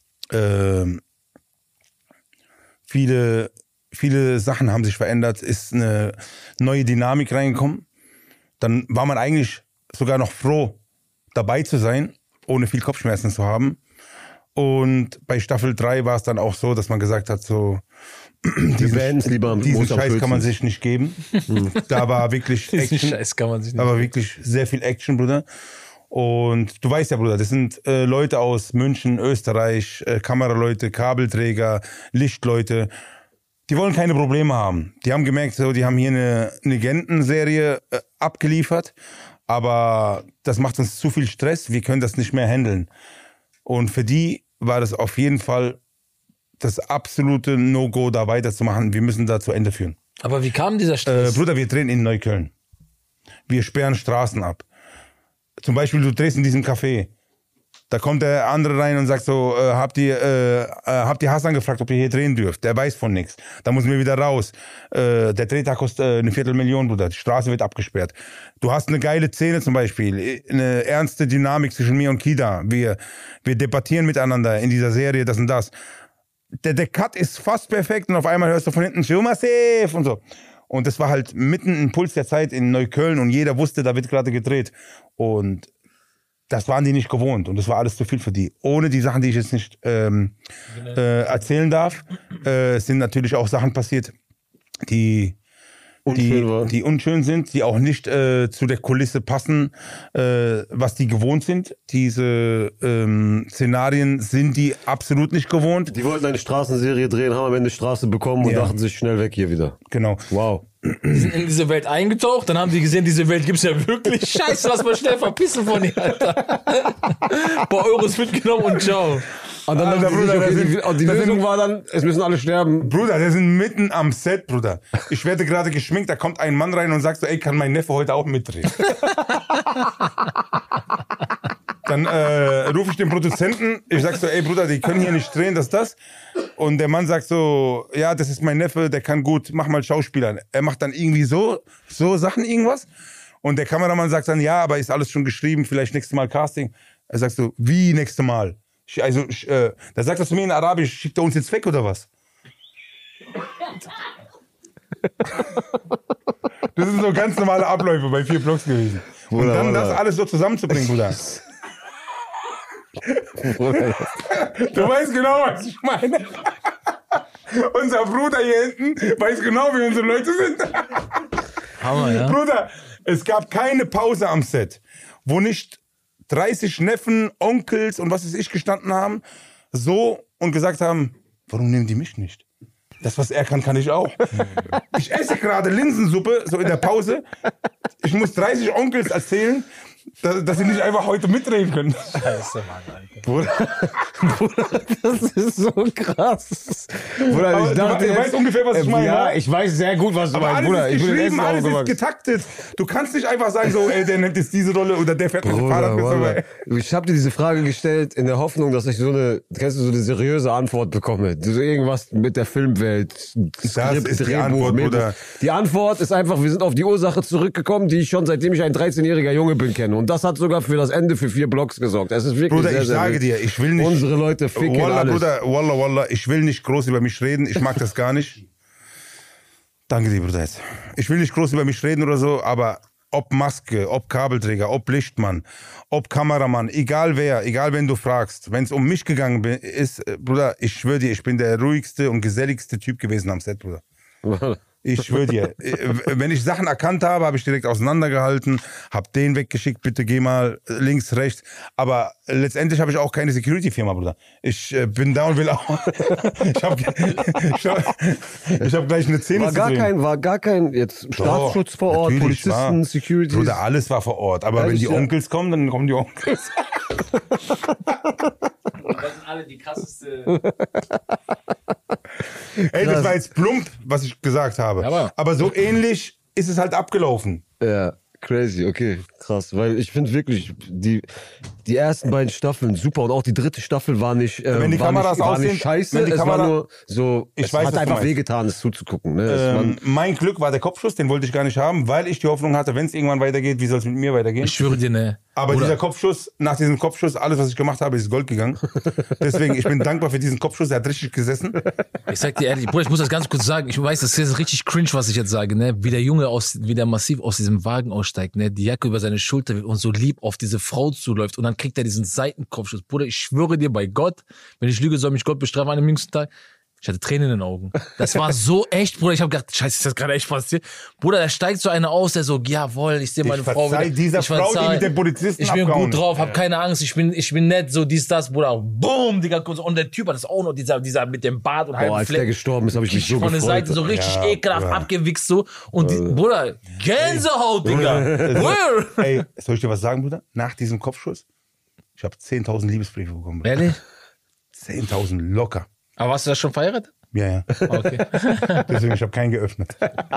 Viele Sachen haben sich verändert. Ist eine neue Dynamik reingekommen. Dann war man eigentlich sogar noch froh, dabei zu sein, ohne viel Kopfschmerzen zu haben. Und bei Staffel 3 war es dann auch so, dass man gesagt hat, so, diesen Scheiß kann man sich nicht geben. Da war wirklich Diesen Action. Scheiß kann man sich nicht. Da war wirklich sehr viel Action, Bruder. Und du weißt ja, Bruder, das sind Leute aus München, Österreich, Kameraleute, Kabelträger, Lichtleute. Die wollen keine Probleme haben. Die haben gemerkt, so, die haben hier eine Legendenserie abgeliefert, aber das macht uns zu viel Stress, wir können das nicht mehr handeln. Und für die war das auf jeden Fall das absolute No-Go, da weiterzumachen. Wir müssen da zu Ende führen. Aber wie kam dieser Stress? Bruder, wir drehen in Neukölln. Wir sperren Straßen ab. Zum Beispiel, du drehst in diesem Café. Da kommt der andere rein und sagt so, habt ihr Hassan gefragt, ob ihr hier drehen dürft? Der weiß von nichts. Da müssen wir wieder raus. Der Drehtag kostet eine Viertelmillion, Bruder. Die Straße wird abgesperrt. Du hast eine geile Szene zum Beispiel, eine ernste Dynamik zwischen mir und Kida. Wir debattieren miteinander in dieser Serie, das und das. Der Cut ist fast perfekt und auf einmal hörst du von hinten Schumassif und so. Und das war halt mitten im Puls der Zeit in Neukölln und jeder wusste, da wird gerade gedreht. Und das waren die nicht gewohnt und das war alles zu viel für die. Ohne die Sachen, die ich jetzt nicht erzählen darf, sind natürlich auch Sachen passiert, die unschön sind, die auch nicht zu der Kulisse passen, was die gewohnt sind. Diese Szenarien sind die absolut nicht gewohnt. Die wollten eine Straßenserie drehen, haben am Ende Straße bekommen und dachten sich schnell weg hier wieder. Genau. Wow. Die sind in diese Welt eingetaucht, dann haben die gesehen, diese Welt gibt's ja wirklich. Scheiße, lass mal schnell verpissen von hier, Alter. Ein paar Euros mitgenommen und ciao. Und dann die Lösung war dann, es müssen alle sterben. Bruder, wir sind mitten am Set, Bruder. Ich werde gerade geschminkt, da kommt ein Mann rein und sagt so, ey, kann mein Neffe heute auch mitdrehen? Dann rufe ich den Produzenten, ich sag so, ey Bruder, die können hier nicht drehen, das. Und der Mann sagt so, ja, das ist mein Neffe, der kann gut, mach mal Schauspieler. Er macht dann irgendwie so Sachen, irgendwas. Und der Kameramann sagt dann, ja, aber ist alles schon geschrieben, vielleicht nächstes Mal Casting. Er sagt so, wie nächstes Mal? Da sagt er zu mir in Arabisch, schickt er uns jetzt weg oder was? Das sind so ganz normale Abläufe bei 4 Blocks gewesen. Und dann das alles so zusammenzubringen, Bruder. Du weißt genau, was ich meine. Unser Bruder hier hinten weiß genau, wie unsere Leute sind. Hammer, ja. Bruder, es gab keine Pause am Set, wo nicht 30 Neffen, Onkels und was weiß ich gestanden haben, so und gesagt haben, warum nehmen die mich nicht? Das, was er kann, kann ich auch. Ich esse gerade Linsensuppe, so in der Pause. Ich muss 30 Onkels erzählen, dass sie nicht einfach heute mitreden können. Scheiße, Mann, Alter. Bruder, das ist so krass. Bruder, Du weißt ungefähr, was ich meine. Ja, ich weiß sehr gut, was du meinst, Bruder. Alles ist geschrieben, alles ist getaktet. Du kannst nicht einfach sagen so, ey, der nimmt jetzt diese Rolle oder der fährt mit dem Fahrrad mit. Ich habe dir diese Frage gestellt in der Hoffnung, dass ich so eine seriöse Antwort bekomme. So irgendwas mit der Filmwelt. Das ist die Antwort, Bruder. Die Antwort ist einfach, wir sind auf die Ursache zurückgekommen, die ich schon seitdem ich ein 13-jähriger Junge bin kenne. Und das hat sogar für das Ende für 4 Blocks gesorgt. Es ist wirklich Bruder, sehr, ich sehr sage dir, ich will nicht. Unsere Leute ficken Wallah, alles. Bruder, Wallah, ich will nicht groß über mich reden. Ich mag das gar nicht. Danke dir, Bruder. Ich will nicht groß über mich reden oder so, aber ob Maske, ob Kabelträger, ob Lichtmann, ob Kameramann, egal wer, egal wen du fragst, wenn es um mich gegangen ist, Bruder, ich schwöre dir, ich bin der ruhigste und geselligste Typ gewesen am Set, Bruder. Ich schwöre dir, wenn ich Sachen erkannt habe, habe ich direkt auseinandergehalten, habe den weggeschickt, bitte geh mal links, rechts. Aber letztendlich habe ich auch keine Security-Firma, Bruder. Ich bin da und will auch. ich hab gleich eine Szene zu drehen. War gar kein jetzt Staatsschutz vor Ort, Polizisten, Security. Bruder, alles war vor Ort. Aber wenn die Onkels kommen, dann kommen die Onkels. Das sind alle die krasseste. Ey, das war jetzt plump, was ich gesagt habe. Aber so ähnlich ist es halt abgelaufen. Ja, crazy, okay, krass. Weil ich finde wirklich, die ersten beiden Staffeln super und auch die 3. Staffel war nicht, wenn die Kameras war nicht scheiße, es war nur so, es hat einfach wehgetan, es zuzugucken. Ne? Mein Glück war der Kopfschuss, den wollte ich gar nicht haben, weil ich die Hoffnung hatte, wenn es irgendwann weitergeht, wie soll es mit mir weitergehen? Ich schwöre dir, ne. Aber dieser Kopfschuss, nach diesem Kopfschuss, alles, was ich gemacht habe, ist Gold gegangen. Deswegen, ich bin dankbar für diesen Kopfschuss, der hat richtig gesessen. Ich sag dir ehrlich, Bruder, ich muss das ganz kurz sagen, ich weiß, das ist richtig cringe, was ich jetzt sage, ne, wie der Junge wie der massiv aus diesem Wagen aussteigt, ne, die Jacke über seine Schulter und so lieb auf diese Frau zuläuft und dann kriegt er diesen Seitenkopfschuss. Bruder, ich schwöre dir bei Gott, wenn ich lüge, soll mich Gott bestrafen an dem jüngsten Tag. Ich hatte Tränen in den Augen. Das war so echt, Bruder. Ich habe gedacht, scheiße, ist das gerade echt passiert? Bruder, da steigt so einer aus, der so, jawohl, ich sehe meine Frau wieder. Dieser Frau, die mit dem Polizisten ich bin abgehauen. gut drauf, hab keine Angst, ich bin nett, so dies, das, Bruder. Boom, Digga. Und der Typ hat das auch noch, dieser mit dem Bart und halben als der gestorben ist, habe ich mich so von der Seite so richtig ekelhaft abgewichst so. Und Bruder, Gänsehaut, Digga. Ey, soll ich dir was sagen, Bruder? Nach diesem Kopfschuss, ich habe 10.000 Liebesbriefe bekommen. Ehrlich? 10.000 locker. Aber warst du das schon verheiratet? Ja. Okay. Deswegen, ich habe keinen geöffnet.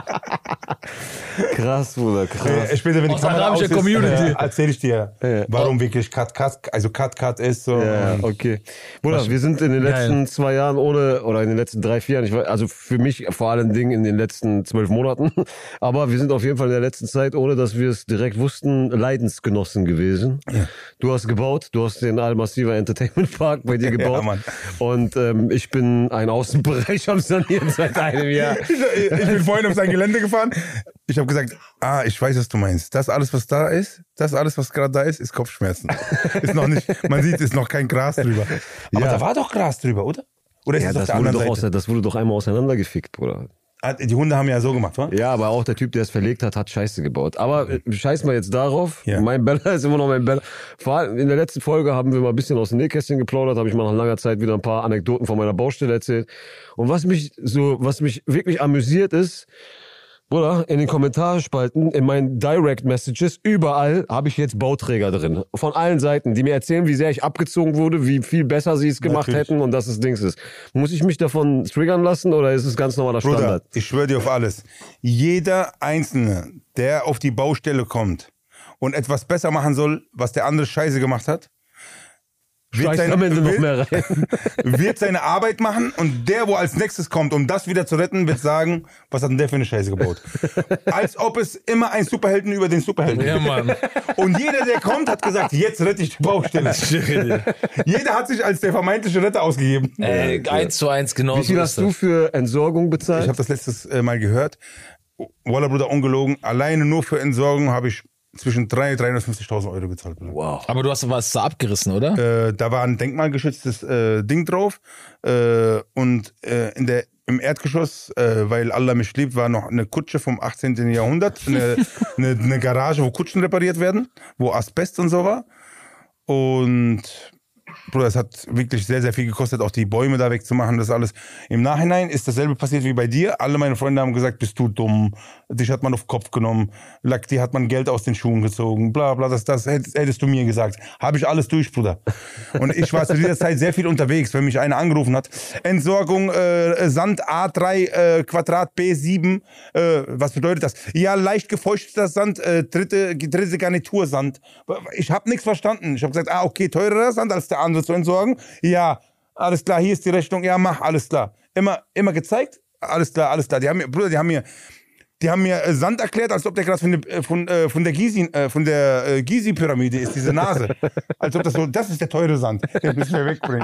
Krass, Bruder, krass. Später, wenn die Aus Kamera arabischer aus ist, Community. erzähle ich dir, warum wirklich Cut ist. So. Ja, okay. Bruder, wir sind in den letzten 2 Jahren oder in den letzten 3, 4 Jahren, also für mich vor allen Dingen in den letzten 12 Monaten, aber wir sind auf jeden Fall in der letzten Zeit, ohne dass wir es direkt wussten, Leidensgenossen gewesen. Ja. Du hast gebaut, du hast den Al-Massiva Entertainment Park bei dir gebaut. Ja, Mann. Und ich bin ein Außenbereich am Sanieren seit einem Jahr. Ich bin vorhin auf sein Gelände gefahren. Ich habe gesagt, ich weiß, was du meinst. Das alles, was da ist, das alles, was gerade da ist Kopfschmerzen. Ist noch nicht, man sieht, ist noch kein Gras drüber. Aber da war doch Gras drüber, oder? Oder ist es auf der anderen Seite? Das wurde doch einmal auseinandergefickt, Bruder. Die Hunde haben ja so gemacht, wa? Ja, aber auch der Typ, der es verlegt hat Scheiße gebaut. Aber scheiß mal jetzt darauf. Ja. Mein Bella ist immer noch mein Bella. Vor allem in der letzten Folge haben wir mal ein bisschen aus dem Nähkästchen geplaudert, habe ich mal nach langer Zeit wieder ein paar Anekdoten von meiner Baustelle erzählt. Und was mich wirklich amüsiert ist, Bruder, in den Kommentarspalten, in meinen Direct Messages, überall habe ich jetzt Bauträger drin. Von allen Seiten, die mir erzählen, wie sehr ich abgezogen wurde, wie viel besser sie es gemacht hätten und dass es Dings ist. Muss ich mich davon triggern lassen oder ist es ganz normaler Standard? Bruder, ich schwöre dir auf alles. Jeder Einzelne, der auf die Baustelle kommt und etwas besser machen soll, was der andere Scheiße gemacht hat, wird seine Arbeit machen und der, wo als nächstes kommt, um das wieder zu retten, wird sagen, was hat denn der für eine Scheiße gebaut? Als ob es immer ein Superhelden über den Superhelden gibt. Ja, Mann. Und jeder, der kommt, hat gesagt, jetzt rette ich die Baustelle. Jeder hat sich als der vermeintliche Retter ausgegeben. 1:1 genau. Wie viel hast du für Entsorgung bezahlt? Ich habe das letztes Mal gehört. Wallah, Bruder, ungelogen. Alleine nur für Entsorgung habe ich zwischen 3.000 und 350.000 Euro bezahlt. Bruder. Wow. Aber du hast was da abgerissen, oder? Da war ein denkmalgeschütztes Ding drauf. Und im Erdgeschoss, weil Allah mich liebt, war noch eine Kutsche vom 18. Jahrhundert. Eine Garage, wo Kutschen repariert werden, wo Asbest und so war. Und Bruder, es hat wirklich sehr, sehr viel gekostet, auch die Bäume da wegzumachen, das alles. Im Nachhinein ist dasselbe passiert wie bei dir. Alle meine Freunde haben gesagt, bist du dumm, dich hat man auf den Kopf genommen, dir hat man Geld aus den Schuhen gezogen, bla bla, das hättest du mir gesagt. Habe ich alles durch, Bruder. Und ich war zu dieser Zeit sehr viel unterwegs, wenn mich einer angerufen hat. Entsorgung, Sand A3, Quadrat B7, was bedeutet das? Ja, leicht gefeuchteter Sand, dritte Garnitur Sand. Ich habe nichts verstanden. Ich habe gesagt, okay, teurerer Sand als der andere zu entsorgen. Ja, alles klar, hier ist die Rechnung. Ja, mach, alles klar. Immer gezeigt, alles klar. Die haben mir Sand erklärt, als ob der gerade von der Gizi-Pyramide ist, diese Nase. Als ob das ist der teure Sand. Den müssen wir wegbringen.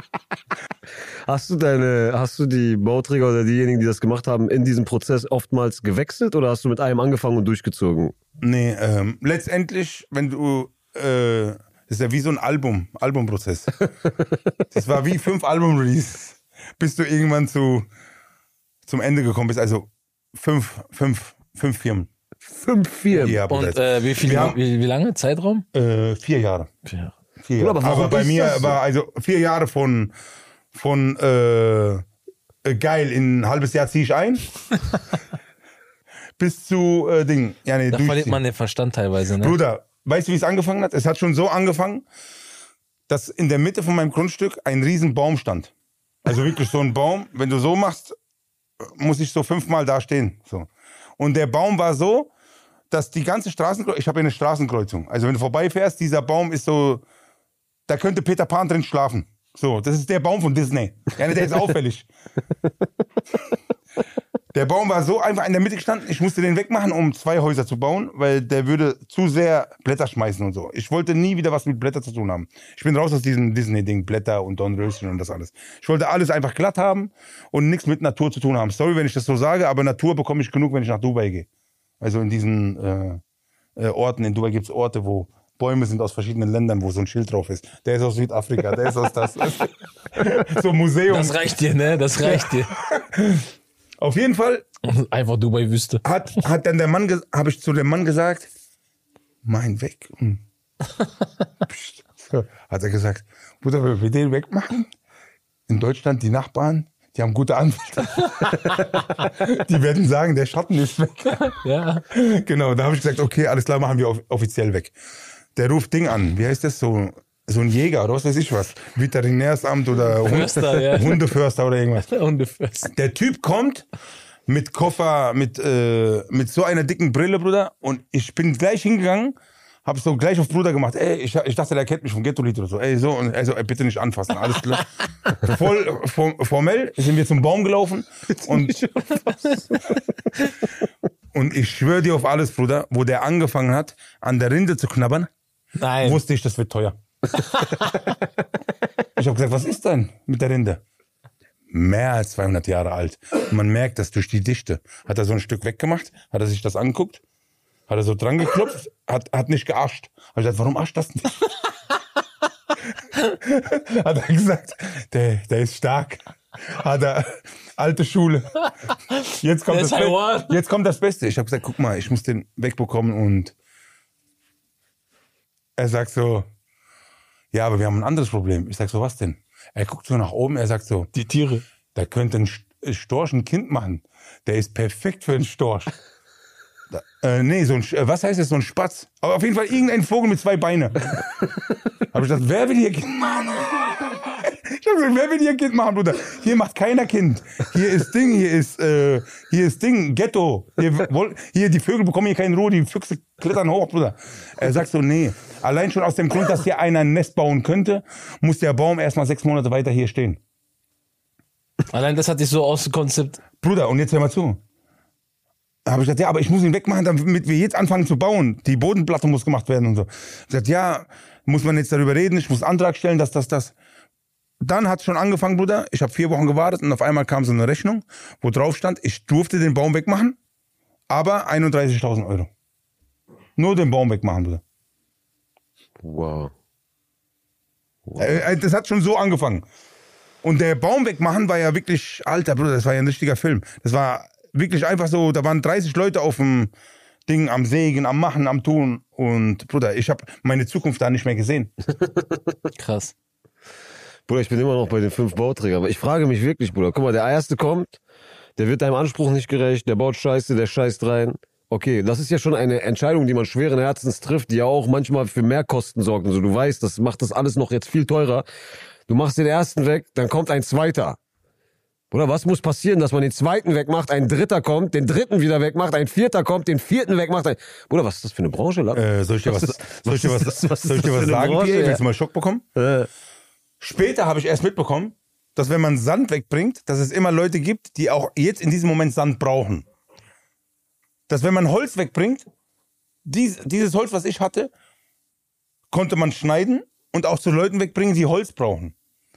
Hast du die Bauträger oder diejenigen, die das gemacht haben, in diesem Prozess oftmals gewechselt oder hast du mit einem angefangen und durchgezogen? Nee, letztendlich, wenn du, das ist ja wie so ein Albumprozess. Das war wie 5 Album-Release, bis du irgendwann zum Ende gekommen bist. Also 5 Firmen. 5 Firmen? Ja, und wie lange Zeitraum? 4 Jahre. 4 Jahre. Aber bei mir war also 4 Jahre von geil, in ein halbes Jahr ziehe ich ein. Bis zu Ding. Ja, nee, da verliert man den Verstand teilweise, ne? Bruder, weißt du, wie es angefangen hat? Es hat schon so angefangen, dass in der Mitte von meinem Grundstück ein riesen Baum stand. Also wirklich so ein Baum. Wenn du so machst, muss ich so 5-mal da stehen. So. Und der Baum war so, dass die ganze Straßenkreuzung, ich habe eine Straßenkreuzung. Also wenn du vorbeifährst, dieser Baum ist so, da könnte Peter Pan drin schlafen. So, das ist der Baum von Disney. Ja, der ist auffällig. Der Baum war so einfach in der Mitte gestanden, ich musste den wegmachen, um 2 Häuser zu bauen, weil der würde zu sehr Blätter schmeißen und so. Ich wollte nie wieder was mit Blätter zu tun haben. Ich bin raus aus diesem Disney-Ding, Blätter und Dornröschen und das alles. Ich wollte alles einfach glatt haben und nichts mit Natur zu tun haben. Sorry, wenn ich das so sage, aber Natur bekomme ich genug, wenn ich nach Dubai gehe. Also in diesen Orten, in Dubai gibt es Orte, wo Bäume sind aus verschiedenen Ländern, wo so ein Schild drauf ist. Der ist aus Südafrika, der ist aus das. So ein Museum. Das reicht dir, ne? Das reicht dir. Auf jeden Fall. Einfach Dubai-Wüste. Hat dann habe ich zu dem Mann gesagt, mein weg. Hat er gesagt, Bruder, wenn wir den wegmachen, in Deutschland die Nachbarn, die haben gute Anwälte. Die werden sagen, der Schatten ist weg. Ja. Genau, da habe ich gesagt, okay, alles klar, machen wir offiziell weg. Der ruft Ding an, wie heißt das so? so ein Jäger oder was weiß ich was, Veterinärsamt oder Förster, Hundeförster oder irgendwas. Hundeförster. Der Typ kommt mit Koffer, mit so einer dicken Brille, Bruder, und ich bin gleich hingegangen, hab so gleich auf Bruder gemacht. Ey, ich dachte, der kennt mich vom Ghetto-Lied oder so. Ey, so, und ey, bitte nicht anfassen, alles klar. Voll formell sind wir zum Baum gelaufen und ich schwöre dir auf alles, Bruder, wo der angefangen hat, an der Rinde zu knabbern, wusste ich, das wird teuer. Ich habe gesagt, was ist denn mit der Rinde? Mehr als 200 Jahre alt. Und man merkt das durch die Dichte. Hat er so ein Stück weggemacht, hat er sich das angeguckt, hat er so dran geklopft, hat nicht geascht. Hab ich gesagt, warum ascht das nicht? Hat er gesagt, der ist stark. Hat er, alte Schule. Jetzt kommt das Beste. Ich habe gesagt, guck mal, ich muss den wegbekommen, und er sagt so, ja, aber wir haben ein anderes Problem. Ich sag so, was denn? Er guckt so nach oben, er sagt so, die Tiere. Da könnte ein Storch ein Kind machen. Der ist perfekt für einen Storch. Nee, was heißt das, so ein Spatz? Aber auf jeden Fall irgendein Vogel mit 2 Beinen. Hab ich gesagt, wer will hier Kind machen? Ich hab gesagt, wer will hier Kind machen, Bruder? Hier macht keiner Kind. Hier ist Ghetto. Hier, die Vögel bekommen hier keine Ruhe, die Füchse klettern hoch, Bruder. Er sagt so, nee. Allein schon aus dem Grund, dass hier einer ein Nest bauen könnte, muss der Baum erstmal 6 Monate weiter hier stehen. Allein das hat sich so ausgekonzept. Bruder, und jetzt hör mal zu. Da habe ich gesagt, ja, aber ich muss ihn wegmachen, damit wir jetzt anfangen zu bauen. Die Bodenplatte muss gemacht werden und so. Ich habe gesagt, ja, muss man jetzt darüber reden, ich muss einen Antrag stellen, das. Dann hat es schon angefangen, Bruder. Ich habe 4 Wochen gewartet und auf einmal kam so eine Rechnung, wo drauf stand, ich durfte den Baum wegmachen, aber 31.000 Euro. Nur den Baum wegmachen, Bruder. Wow. Das hat schon so angefangen. Und der Baum wegmachen war ja wirklich, alter Bruder, das war ja ein richtiger Film. Das war wirklich einfach so, da waren 30 Leute auf dem Ding, am Sägen, am Machen, am Tun. Und Bruder, ich habe meine Zukunft da nicht mehr gesehen. Krass. Bruder, ich bin immer noch bei den 5 Bauträgern. Aber ich frage mich wirklich, Bruder, guck mal, der erste kommt, der wird deinem Anspruch nicht gerecht, der baut Scheiße, der scheißt rein. Okay, das ist ja schon eine Entscheidung, die man schweren Herzens trifft, die ja auch manchmal für Mehrkosten sorgt. Also du weißt, das macht das alles noch jetzt viel teurer. Du machst den ersten weg, dann kommt ein zweiter. Oder was muss passieren, dass man den zweiten wegmacht, ein dritter kommt, den dritten wieder wegmacht, ein vierter kommt, den vierten wegmacht. Bruder, was ist das für eine Branche, Lack? Soll ich dir was sagen, Branche, Pierre? Willst du mal Schock bekommen? Später habe ich erst mitbekommen, dass wenn man Sand wegbringt, dass es immer Leute gibt, die auch jetzt in diesem Moment Sand brauchen. Dass wenn man Holz wegbringt, dieses Holz, was ich hatte, konnte man schneiden und auch zu Leuten wegbringen, die Holz brauchen.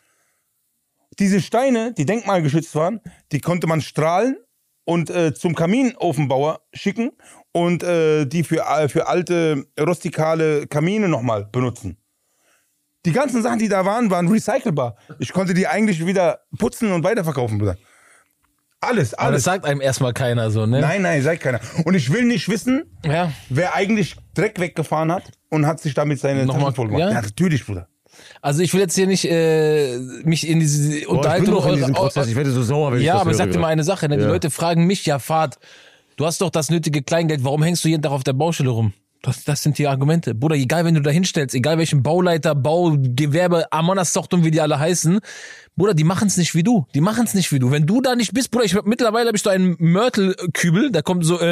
Diese Steine, die denkmalgeschützt waren, die konnte man strahlen und zum Kaminofenbauer schicken und die für alte rustikale Kamine nochmal benutzen. Die ganzen Sachen, die da waren recycelbar. Ich konnte die eigentlich wieder putzen und weiterverkaufen, Bruder. Alles. Aber das sagt einem erstmal keiner so, ne? Nein, sagt keiner. Und ich will nicht wissen, wer eigentlich Dreck weggefahren hat und hat sich damit seine Taschen voll gemacht. Ja, natürlich, Bruder. Also ich will jetzt hier nicht mich in diese Unterhaltung... Ich bin doch in diesem Prozess, ich werde so sauer, wenn ich das höre. Ja, aber ich sag dir mal eine Sache, ne? Die Leute fragen mich ja, Fahrt, du hast doch das nötige Kleingeld, warum hängst du jeden Tag auf der Baustelle rum? Das sind die Argumente. Bruder, egal wen du da hinstellst, egal welchen Bauleiter, Baugewerbe, Amonas-Tochtung, wie die alle heißen, Bruder, die machen's nicht wie du. Wenn du da nicht bist, Bruder, mittlerweile habe ich so einen Mörtelkübel, da kommt so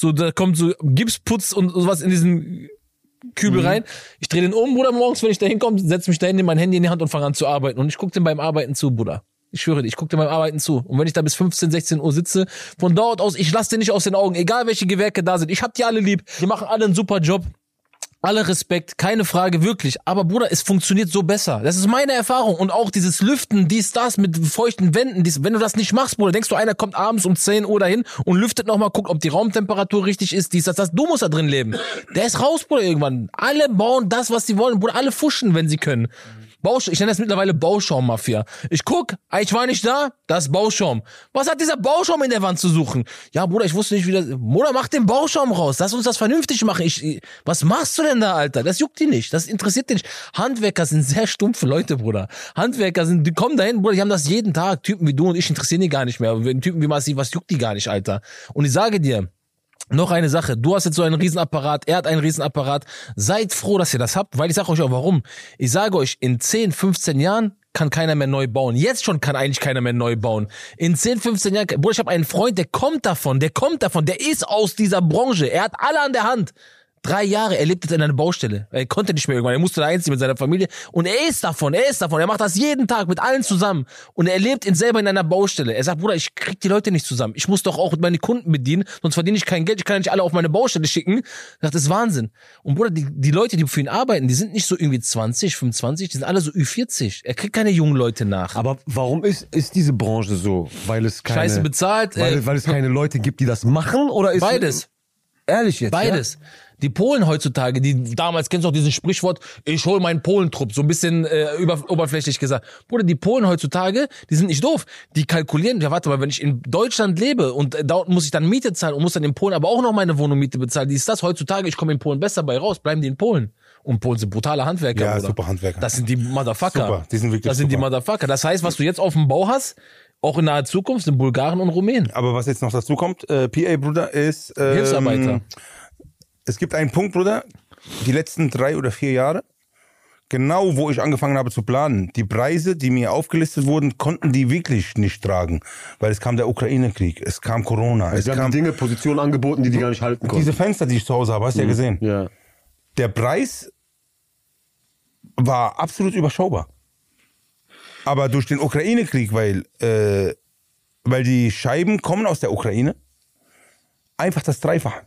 Gipsputz und sowas in diesen Kübel rein. Ich drehe den um, Bruder, morgens, wenn ich da hinkomme, setze mich da hin, nehme mein Handy in die Hand und fange an zu arbeiten. Und ich gucke dem beim Arbeiten zu, Bruder. Ich schwöre dir, ich gucke dir beim Arbeiten zu. Und wenn ich da bis 15, 16 Uhr sitze, von dort aus, ich lasse dir nicht aus den Augen, egal welche Gewerke da sind. Ich hab die alle lieb. Die machen alle einen super Job. Alle Respekt, keine Frage, wirklich. Aber Bruder, es funktioniert so besser. Das ist meine Erfahrung. Und auch dieses Lüften, das mit feuchten Wänden, wenn du das nicht machst, Bruder, denkst du, einer kommt abends um 10 Uhr dahin und lüftet nochmal, guckt, ob die Raumtemperatur richtig ist, das. Du musst da drin leben. Der ist raus, Bruder, irgendwann. Alle bauen das, was sie wollen, Bruder. Alle fuschen, wenn sie können. Ich nenne das mittlerweile Bauschaum-Mafia. Ich guck, ich war nicht da, das ist Bauschaum. Was hat dieser Bauschaum in der Wand zu suchen? Ja, Bruder, ich wusste nicht, wie das... Bruder, mach den Bauschaum raus, lass uns das vernünftig machen. Was machst du denn da, Alter? Das juckt die nicht, das interessiert dich nicht. Handwerker sind sehr stumpfe Leute, Bruder. Die kommen dahin, Bruder, die haben das jeden Tag. Typen wie du und ich interessieren die gar nicht mehr. Typen wie Massiv, was juckt die gar nicht, Alter? Und ich sage dir, Noch eine Sache, du hast jetzt so einen Riesenapparat, er hat einen Riesenapparat. Seid froh, dass ihr das habt, weil ich sage euch auch warum. Ich sage euch, in 10, 15 Jahren kann keiner mehr neu bauen. Jetzt schon kann eigentlich keiner mehr neu bauen. In 10, 15 Jahren, Bruder, ich habe einen Freund, der kommt davon, der ist aus dieser Branche. Er hat alle an der Hand. 3 Jahre, er lebt jetzt in einer Baustelle. Er konnte nicht mehr irgendwann, er musste da einziehen mit seiner Familie. Und er ist davon. Er macht das jeden Tag mit allen zusammen. Und er lebt selber in einer Baustelle. Er sagt, Bruder, ich krieg die Leute nicht zusammen. Ich muss doch auch meine Kunden bedienen, sonst verdiene ich kein Geld. Ich kann ja nicht alle auf meine Baustelle schicken. Ich dachte, das ist Wahnsinn. Und Bruder, die Leute, die für ihn arbeiten, die sind nicht so irgendwie 20, 25, die sind alle so Ü40. Er kriegt keine jungen Leute nach. Aber warum ist diese Branche so? Weil es keine... Scheiße bezahlt. Weil es keine Leute gibt, die das machen? Oder ist beides. Ehrlich jetzt? Beides. Ja? Die Polen heutzutage, die damals, kennst du auch diesen Sprichwort, ich hol meinen Polentrupp, so ein bisschen oberflächlich gesagt. Bruder, die Polen heutzutage, die sind nicht doof. Die kalkulieren, ja warte mal, wenn ich in Deutschland lebe und da muss ich dann Miete zahlen und muss dann in Polen aber auch noch meine Wohnungsmiete bezahlen. Die ist das heutzutage, ich komme in Polen besser bei raus, bleiben die in Polen. Und Polen sind brutale Handwerker. Ja, Bruder. super Handwerker. Das sind die Motherfucker. Super, die sind wirklich Das sind die Motherfucker. Das heißt, was du jetzt auf dem Bau hast, auch in naher Zukunft sind Bulgaren und Rumänen. Aber was jetzt noch dazu kommt, PA, Bruder, ist... Hilfsarbeiter. Es gibt einen Punkt, Bruder, die letzten 3 oder 4 Jahre, genau wo ich angefangen habe zu planen, die Preise, die mir aufgelistet wurden, konnten die wirklich nicht tragen. Weil es kam der Ukraine-Krieg, es kam Corona. Es haben Dinge, Positionen angeboten, die gar nicht halten konnten. Diese Fenster, die ich zu Hause habe, hast du ja gesehen. Ja. Der Preis war absolut überschaubar. Aber durch den Ukraine-Krieg, weil die Scheiben kommen aus der Ukraine, einfach das Dreifache.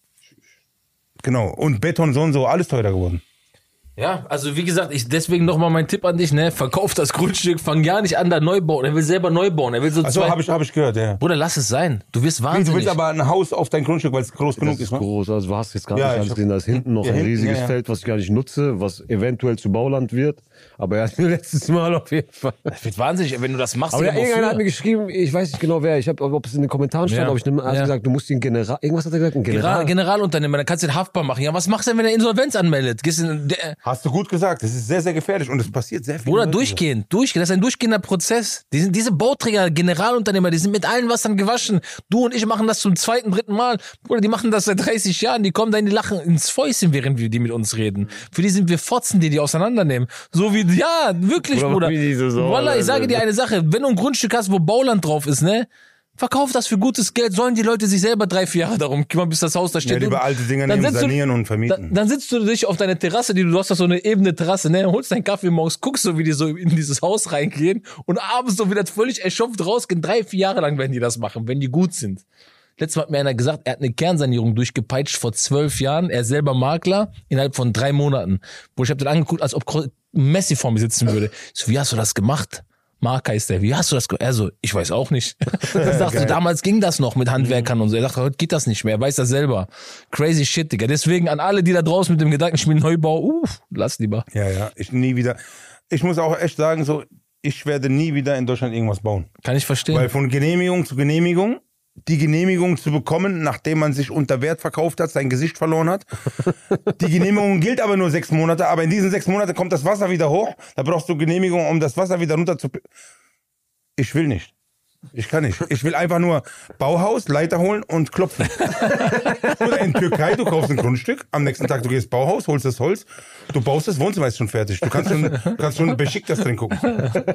Genau. Und Beton so und so, alles teurer geworden. Ja, also wie gesagt, deswegen nochmal mein Tipp an dich, ne? Verkauf das Grundstück, fang ja nicht an, da neu bauen. Er will selber neu bauen. Er will so Achso, hab ich gehört, ja. Bruder, lass es sein. Du wirst wahnsinnig. Du willst aber ein Haus auf dein Grundstück, weil es groß genug ist, ne? Groß, also du hast jetzt gar nicht alles gesehen. Da ist hinten noch ein riesiges Feld, was ich gar nicht nutze, was eventuell zu Bauland wird. Aber er hat mir letztes Mal auf jeden Fall. Das wird wahnsinnig, wenn du das machst. Aber irgendeiner hat mir geschrieben, ich weiß nicht genau wer, ob es in den Kommentaren stand, aber ich habe gesagt, du musst den irgendwas hat er gesagt, Generalunternehmer, dann kannst du den haftbar machen. Ja, was machst du denn, wenn er Insolvenz anmeldet? Hast du gut gesagt. Das ist sehr, sehr gefährlich und es passiert sehr viel. Bruder, durchgehend. Das ist ein durchgehender Prozess. Diese Bauträger, Generalunternehmer, die sind mit allen Wassern gewaschen. Du und ich machen das zum 2., 3. Mal. Bruder, die machen das seit 30 Jahren. Die kommen da in die Lachen ins Fäustchen, während die mit uns reden. Für die sind wir Fotzen, die auseinandernehmen. So wie, ja, wirklich, Bruder. Wallah, ich sage dir eine Sache. Wenn du ein Grundstück hast, wo Bauland drauf ist, ne? Verkauf das für gutes Geld, sollen die Leute sich selber 3, 4 Jahre darum kümmern, bis das Haus da steht. Ja, lieber alte Dinger nehmen, sanieren und vermieten. Dann sitzt du dich auf deine Terrasse, du hast da so eine ebene Terrasse, ne, holst deinen Kaffee morgens, guckst so, wie die so in dieses Haus reingehen und abends so wieder völlig erschöpft rausgehen. 3, 4 Jahre lang werden die das machen, wenn die gut sind. Letztes Mal hat mir einer gesagt, er hat eine Kernsanierung durchgepeitscht vor 12 Jahren, er selber Makler, innerhalb von 3 Monaten. Wo ich hab den angeguckt, als ob Messi vor mir sitzen würde. So, wie hast du das gemacht? Mark heißt der, wie hast du das gemacht? Er so, ich weiß auch nicht. Er sagte, damals ging das noch mit Handwerkern und so. Er sagte, heute geht das nicht mehr, er weiß das selber. Crazy shit, Digga. Deswegen an alle, die da draußen mit dem Gedanken spielen, Neubau, lass lieber. Ja, ich nie wieder. Ich muss auch echt sagen, so, ich werde nie wieder in Deutschland irgendwas bauen. Kann ich verstehen. Weil von Genehmigung zu Genehmigung, die Genehmigung zu bekommen, nachdem man sich unter Wert verkauft hat, sein Gesicht verloren hat. Die Genehmigung gilt aber nur 6 Monate, aber in diesen 6 Monaten kommt das Wasser wieder hoch. Da brauchst du Genehmigung, um das Wasser wieder runter zu... Ich will nicht. Ich kann nicht. Ich will einfach nur Bauhaus, Leiter holen und klopfen. Oder in Türkei, du kaufst ein Grundstück, am nächsten Tag du gehst Bauhaus, holst das Holz, du baust das Wohnzimmer, ist schon fertig. Du kannst schon beschickt das drin gucken.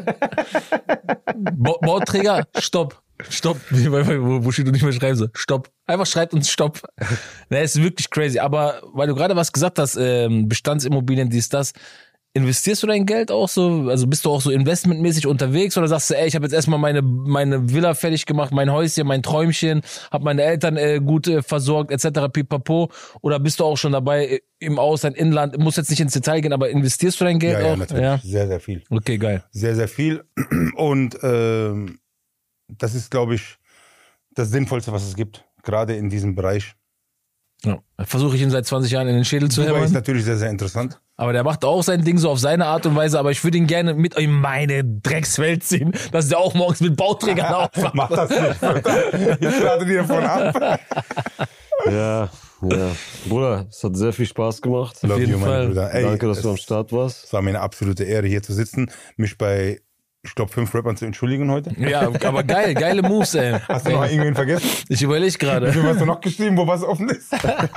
Bauträger, stopp. Wo steht du nicht mehr schreiben so? Stopp. Einfach schreibt uns Stopp. Ne, ist wirklich crazy. Aber weil du gerade was gesagt hast, Bestandsimmobilien, dies, das, investierst du dein Geld auch so? Also bist du auch so investmentmäßig unterwegs oder sagst du, ey, ich habe jetzt erstmal meine Villa fertig gemacht, mein Häuschen, mein Träumchen, habe meine Eltern gut versorgt, etc. pipapo? Oder bist du auch schon dabei im Ausland, Inland, muss jetzt nicht ins Detail gehen, aber investierst du dein Geld auch? Ja, natürlich. Ja? Sehr, sehr viel. Okay, geil. Sehr, sehr viel. Und das ist, glaube ich, das Sinnvollste, was es gibt, gerade in diesem Bereich. Ja. Versuche ich ihm seit 20 Jahren in den Schädel zu hämmern. Dubai ist natürlich sehr, sehr interessant. Aber der macht auch sein Ding so auf seine Art und Weise, aber ich würde ihn gerne mit in meine Dreckswelt ziehen, dass der auch morgens mit Bauträgern aufwacht. Mach das nicht. Ich lade dir davon ab. Ja. Bruder, es hat sehr viel Spaß gemacht. Auf jeden Fall. Bruder. Ey, danke, dass du am Start warst. Es war mir eine absolute Ehre, hier zu sitzen, mich bei Ich glaube, 5 Rappern zu entschuldigen heute. Ja, aber geile Moves, ey. Hast du noch irgendwen vergessen? Ich überlege gerade. Wem hast du noch geschrieben, wo was offen ist?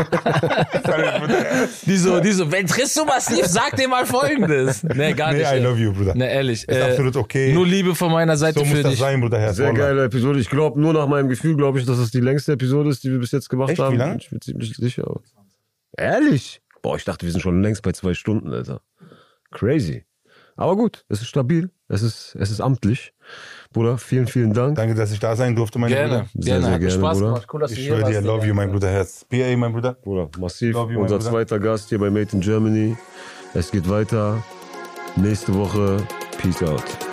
Die so, wenn triffst du massiv, sag dir mal Folgendes. Nee, gar nicht. I love you, Bruder. Nee, ehrlich. Ist absolut okay. Nur Liebe von meiner Seite So für muss das dich. sein, Bruder Herz. Sehr Wallah. geile Episode. Ich glaube, nur nach meinem Gefühl, glaube ich, dass es die längste Episode ist, die wir bis jetzt gemacht Echt? haben. Wie lange? Ich bin ziemlich sicher. Ehrlich? Boah, ich dachte, wir sind schon längst bei 2 Stunden, Alter. Crazy. Aber gut, es ist stabil. Es ist amtlich. Bruder, vielen, vielen Dank. Danke, dass ich da sein durfte, mein Gerne, Bruder. Sehr, gerne. sehr Hat mir gerne, Spaß Bruder. gemacht. Cool, dass du Ich hier schwöre dir, warst. I love you, mein Bruder Herz. PA, mein Bruder. Bruder, massiv. Love you, mein Unser Bruder. zweiter Gast hier bei Made in Germany. Es geht weiter. Nächste Woche. Peace out.